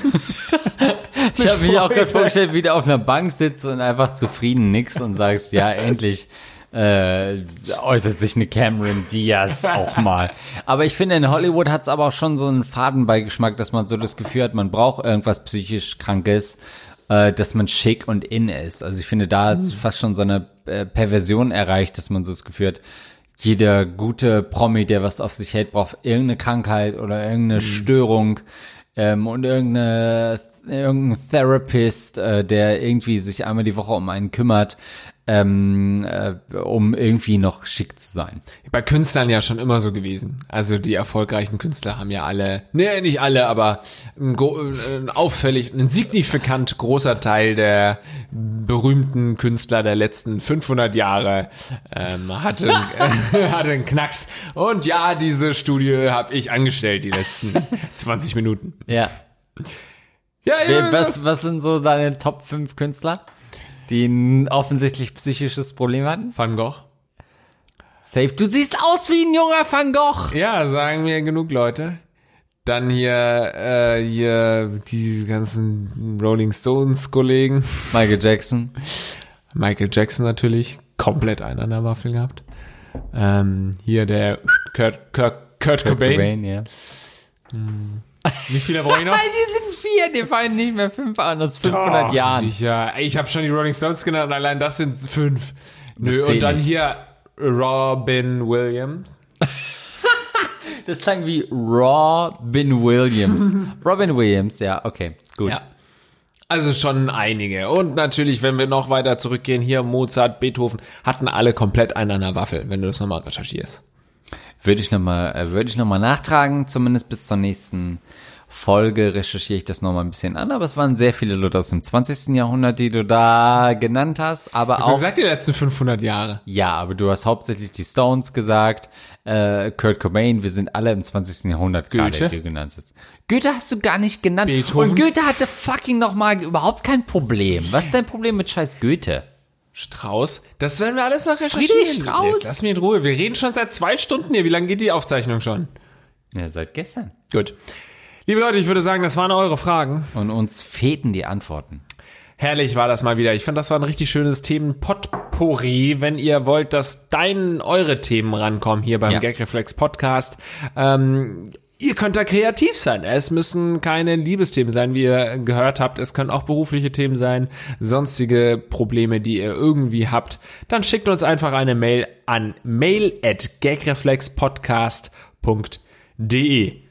Ich habe mich auch gerade Freude. vorgestellt, wie du auf einer Bank sitzt und einfach zufrieden nix und sagst, ja, endlich äh, äußert sich eine Cameron Diaz auch mal. Aber ich finde, in Hollywood hat es aber auch schon so einen Fadenbeigeschmack, dass man so das Gefühl hat, man braucht irgendwas psychisch Krankes, äh, dass man schick und in ist. Also ich finde, da hat es fast schon so eine äh, Perversion erreicht, dass man so das Gefühl hat, jeder gute Promi, der was auf sich hält, braucht irgendeine Krankheit oder irgendeine Störung ähm, und irgendeine, irgendein Therapist, äh, der irgendwie sich einmal die Woche um einen kümmert, ähm, äh, um irgendwie noch schick zu sein. Bei Künstlern ja schon immer so gewesen. Also die erfolgreichen Künstler haben ja alle, nee, nicht alle, aber ein, ein auffällig, ein signifikant großer Teil der berühmten Künstler der letzten fünfhundert Jahre ähm, hatte, äh, hatte einen Knacks. Und ja, diese Studie habe ich angestellt, die letzten zwanzig Minuten. Ja. Ja, ja, Was, was sind so deine Top fünf Künstler, die ein offensichtlich psychisches Problem hatten? Van Gogh. Safe. Du siehst aus wie ein junger Van Gogh. Ja, sagen mir genug Leute. Dann hier, äh, hier die ganzen Rolling Stones Kollegen. Michael Jackson. Michael Jackson natürlich. Komplett einen an der Waffel gehabt. Ähm, hier der Kurt, Kurt, Kurt, Kurt Cobain. Cobain, ja. Wie viele brauche ich noch? Die sind vier, die fallen nicht mehr fünf an, aus fünfhundert Doch, Jahren. Sicher. Ey, ich habe schon die Rolling Stones genannt und allein das sind fünf. Nö, Das zählt und dann nicht. hier Robin Williams. Das klang wie Robin Williams. Robin Williams, ja, okay, gut. Ja. Also schon einige. Und natürlich, wenn wir noch weiter zurückgehen, hier Mozart, Beethoven, hatten alle komplett einen an der Waffel, wenn du das nochmal recherchierst. Würde ich nochmal, äh, würde ich noch mal nachtragen, zumindest bis zur nächsten Folge recherchiere ich das nochmal ein bisschen an, aber es waren sehr viele Leute aus dem zwanzigsten Jahrhundert, die du da genannt hast, aber Du auch, gesagt die letzten fünfhundert Jahre. ja, aber du hast hauptsächlich die Stones gesagt, äh, Kurt Cobain, wir sind alle im zwanzigsten Jahrhundert gerade, Goethe? die du genannt hast. Goethe hast du gar nicht genannt. Beethoven? Und Goethe hatte fucking nochmal überhaupt kein Problem. Was ist dein Problem mit scheiß Goethe? Strauß, das werden wir alles noch recherchieren. Friedrich Strauß? Jetzt lass mich in Ruhe. Wir reden schon seit zwei Stunden hier. Wie lange geht die Aufzeichnung schon? Ja, seit gestern. Gut. Liebe Leute, ich würde sagen, das waren eure Fragen. Und uns fehlten die Antworten. Herrlich war das mal wieder. Ich fand, das war ein richtig schönes Themen-Potpourri. Wenn ihr wollt, dass dein, eure Themen rankommen hier beim Ja. Gagreflex Podcast, ähm, ihr könnt da kreativ sein. Es müssen keine Liebesthemen sein, wie ihr gehört habt. Es können auch berufliche Themen sein, sonstige Probleme, die ihr irgendwie habt. Dann schickt uns einfach eine Mail an mail at gagreflexpodcast punkt de.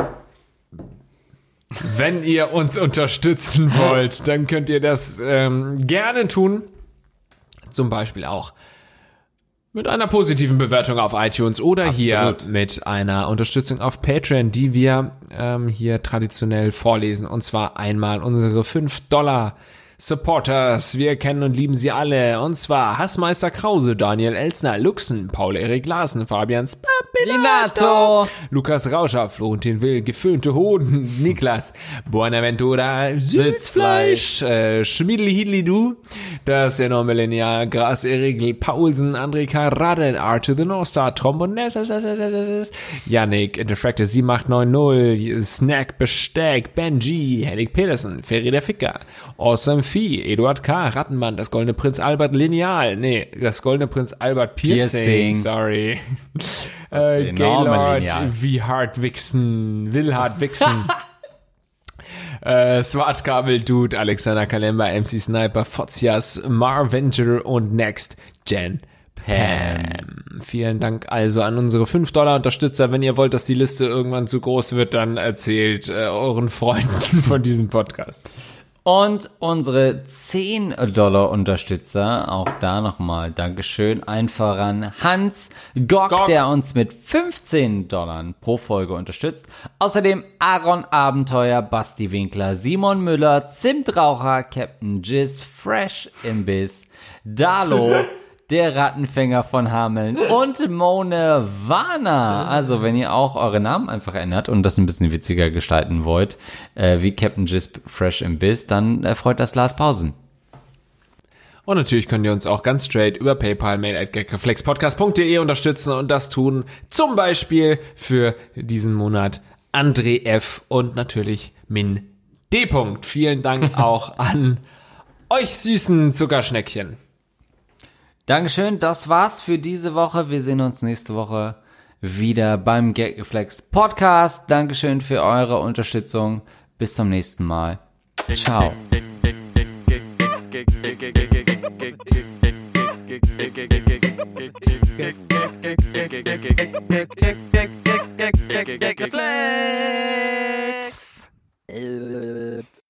Wenn ihr uns unterstützen wollt, dann könnt ihr das ähm, gerne tun. Zum Beispiel auch mit einer positiven Bewertung auf iTunes oder Absolut. Hier mit einer Unterstützung auf Patreon, die wir ähm, hier traditionell vorlesen. Und zwar einmal unsere fünf Dollar Supporters. Wir kennen und lieben sie alle. Und zwar Hassmeister Krause, Daniel Elsner, Luxen, Paul-Erik Larsen, Fabian Spapinato, Lukas Rauscher, Florentin Will, Geföhnte Hoden, Niklas, Buenaventura, Sitzfleisch, äh, Schmiedli-Hidli-Du, das enorme Lineal, Gras Erik Paulsen, André Karade, R to the North Star, Tromboness, Yannick, Interfractor sieben acht neun null, Snack Besteck, Benji, Henrik Petersen, Ferry der Ficker, Awesome Vieh, Eduard K., Rattenmann, das Goldene Prinz Albert Lineal, nee, das Goldene Prinz Albert Piercing, Piercing. sorry, äh, Gaylord, wie hart wichsen, will hart wichsen, äh, Swartkabel Dude, Alexander Kalemba, M C Sniper, Fozias, Marvenger und Next Gen Pam. Vielen Dank also an unsere fünf Dollar Unterstützer. Wenn ihr wollt, dass die Liste irgendwann zu groß wird, dann erzählt äh, euren Freunden von diesem Podcast. Und unsere zehn Dollar Unterstützer, auch da nochmal Dankeschön, ein voran Hans Gok, Gok, der uns mit fünfzehn Dollar pro Folge unterstützt. Außerdem Aaron Abenteuer, Basti Winkler, Simon Müller, Zimtraucher, Captain Jizz, Fresh Imbiss, Dalo, der Rattenfänger von Hameln und Mone Warner. Also, wenn ihr auch eure Namen einfach ändert und das ein bisschen witziger gestalten wollt, äh, wie Captain Jisp Fresh im Biss, dann äh, freut das Lars Pausen. Und natürlich könnt ihr uns auch ganz straight über PayPal, mail at gagreflexpodcast punkt de unterstützen und das tun zum Beispiel für diesen Monat André F. und natürlich Min D. Vielen Dank auch an euch süßen Zuckerschneckchen. Dankeschön, das war's für diese Woche. Wir sehen uns nächste Woche wieder beim Gagreflex Podcast. Dankeschön für eure Unterstützung. Bis zum nächsten Mal. Ciao.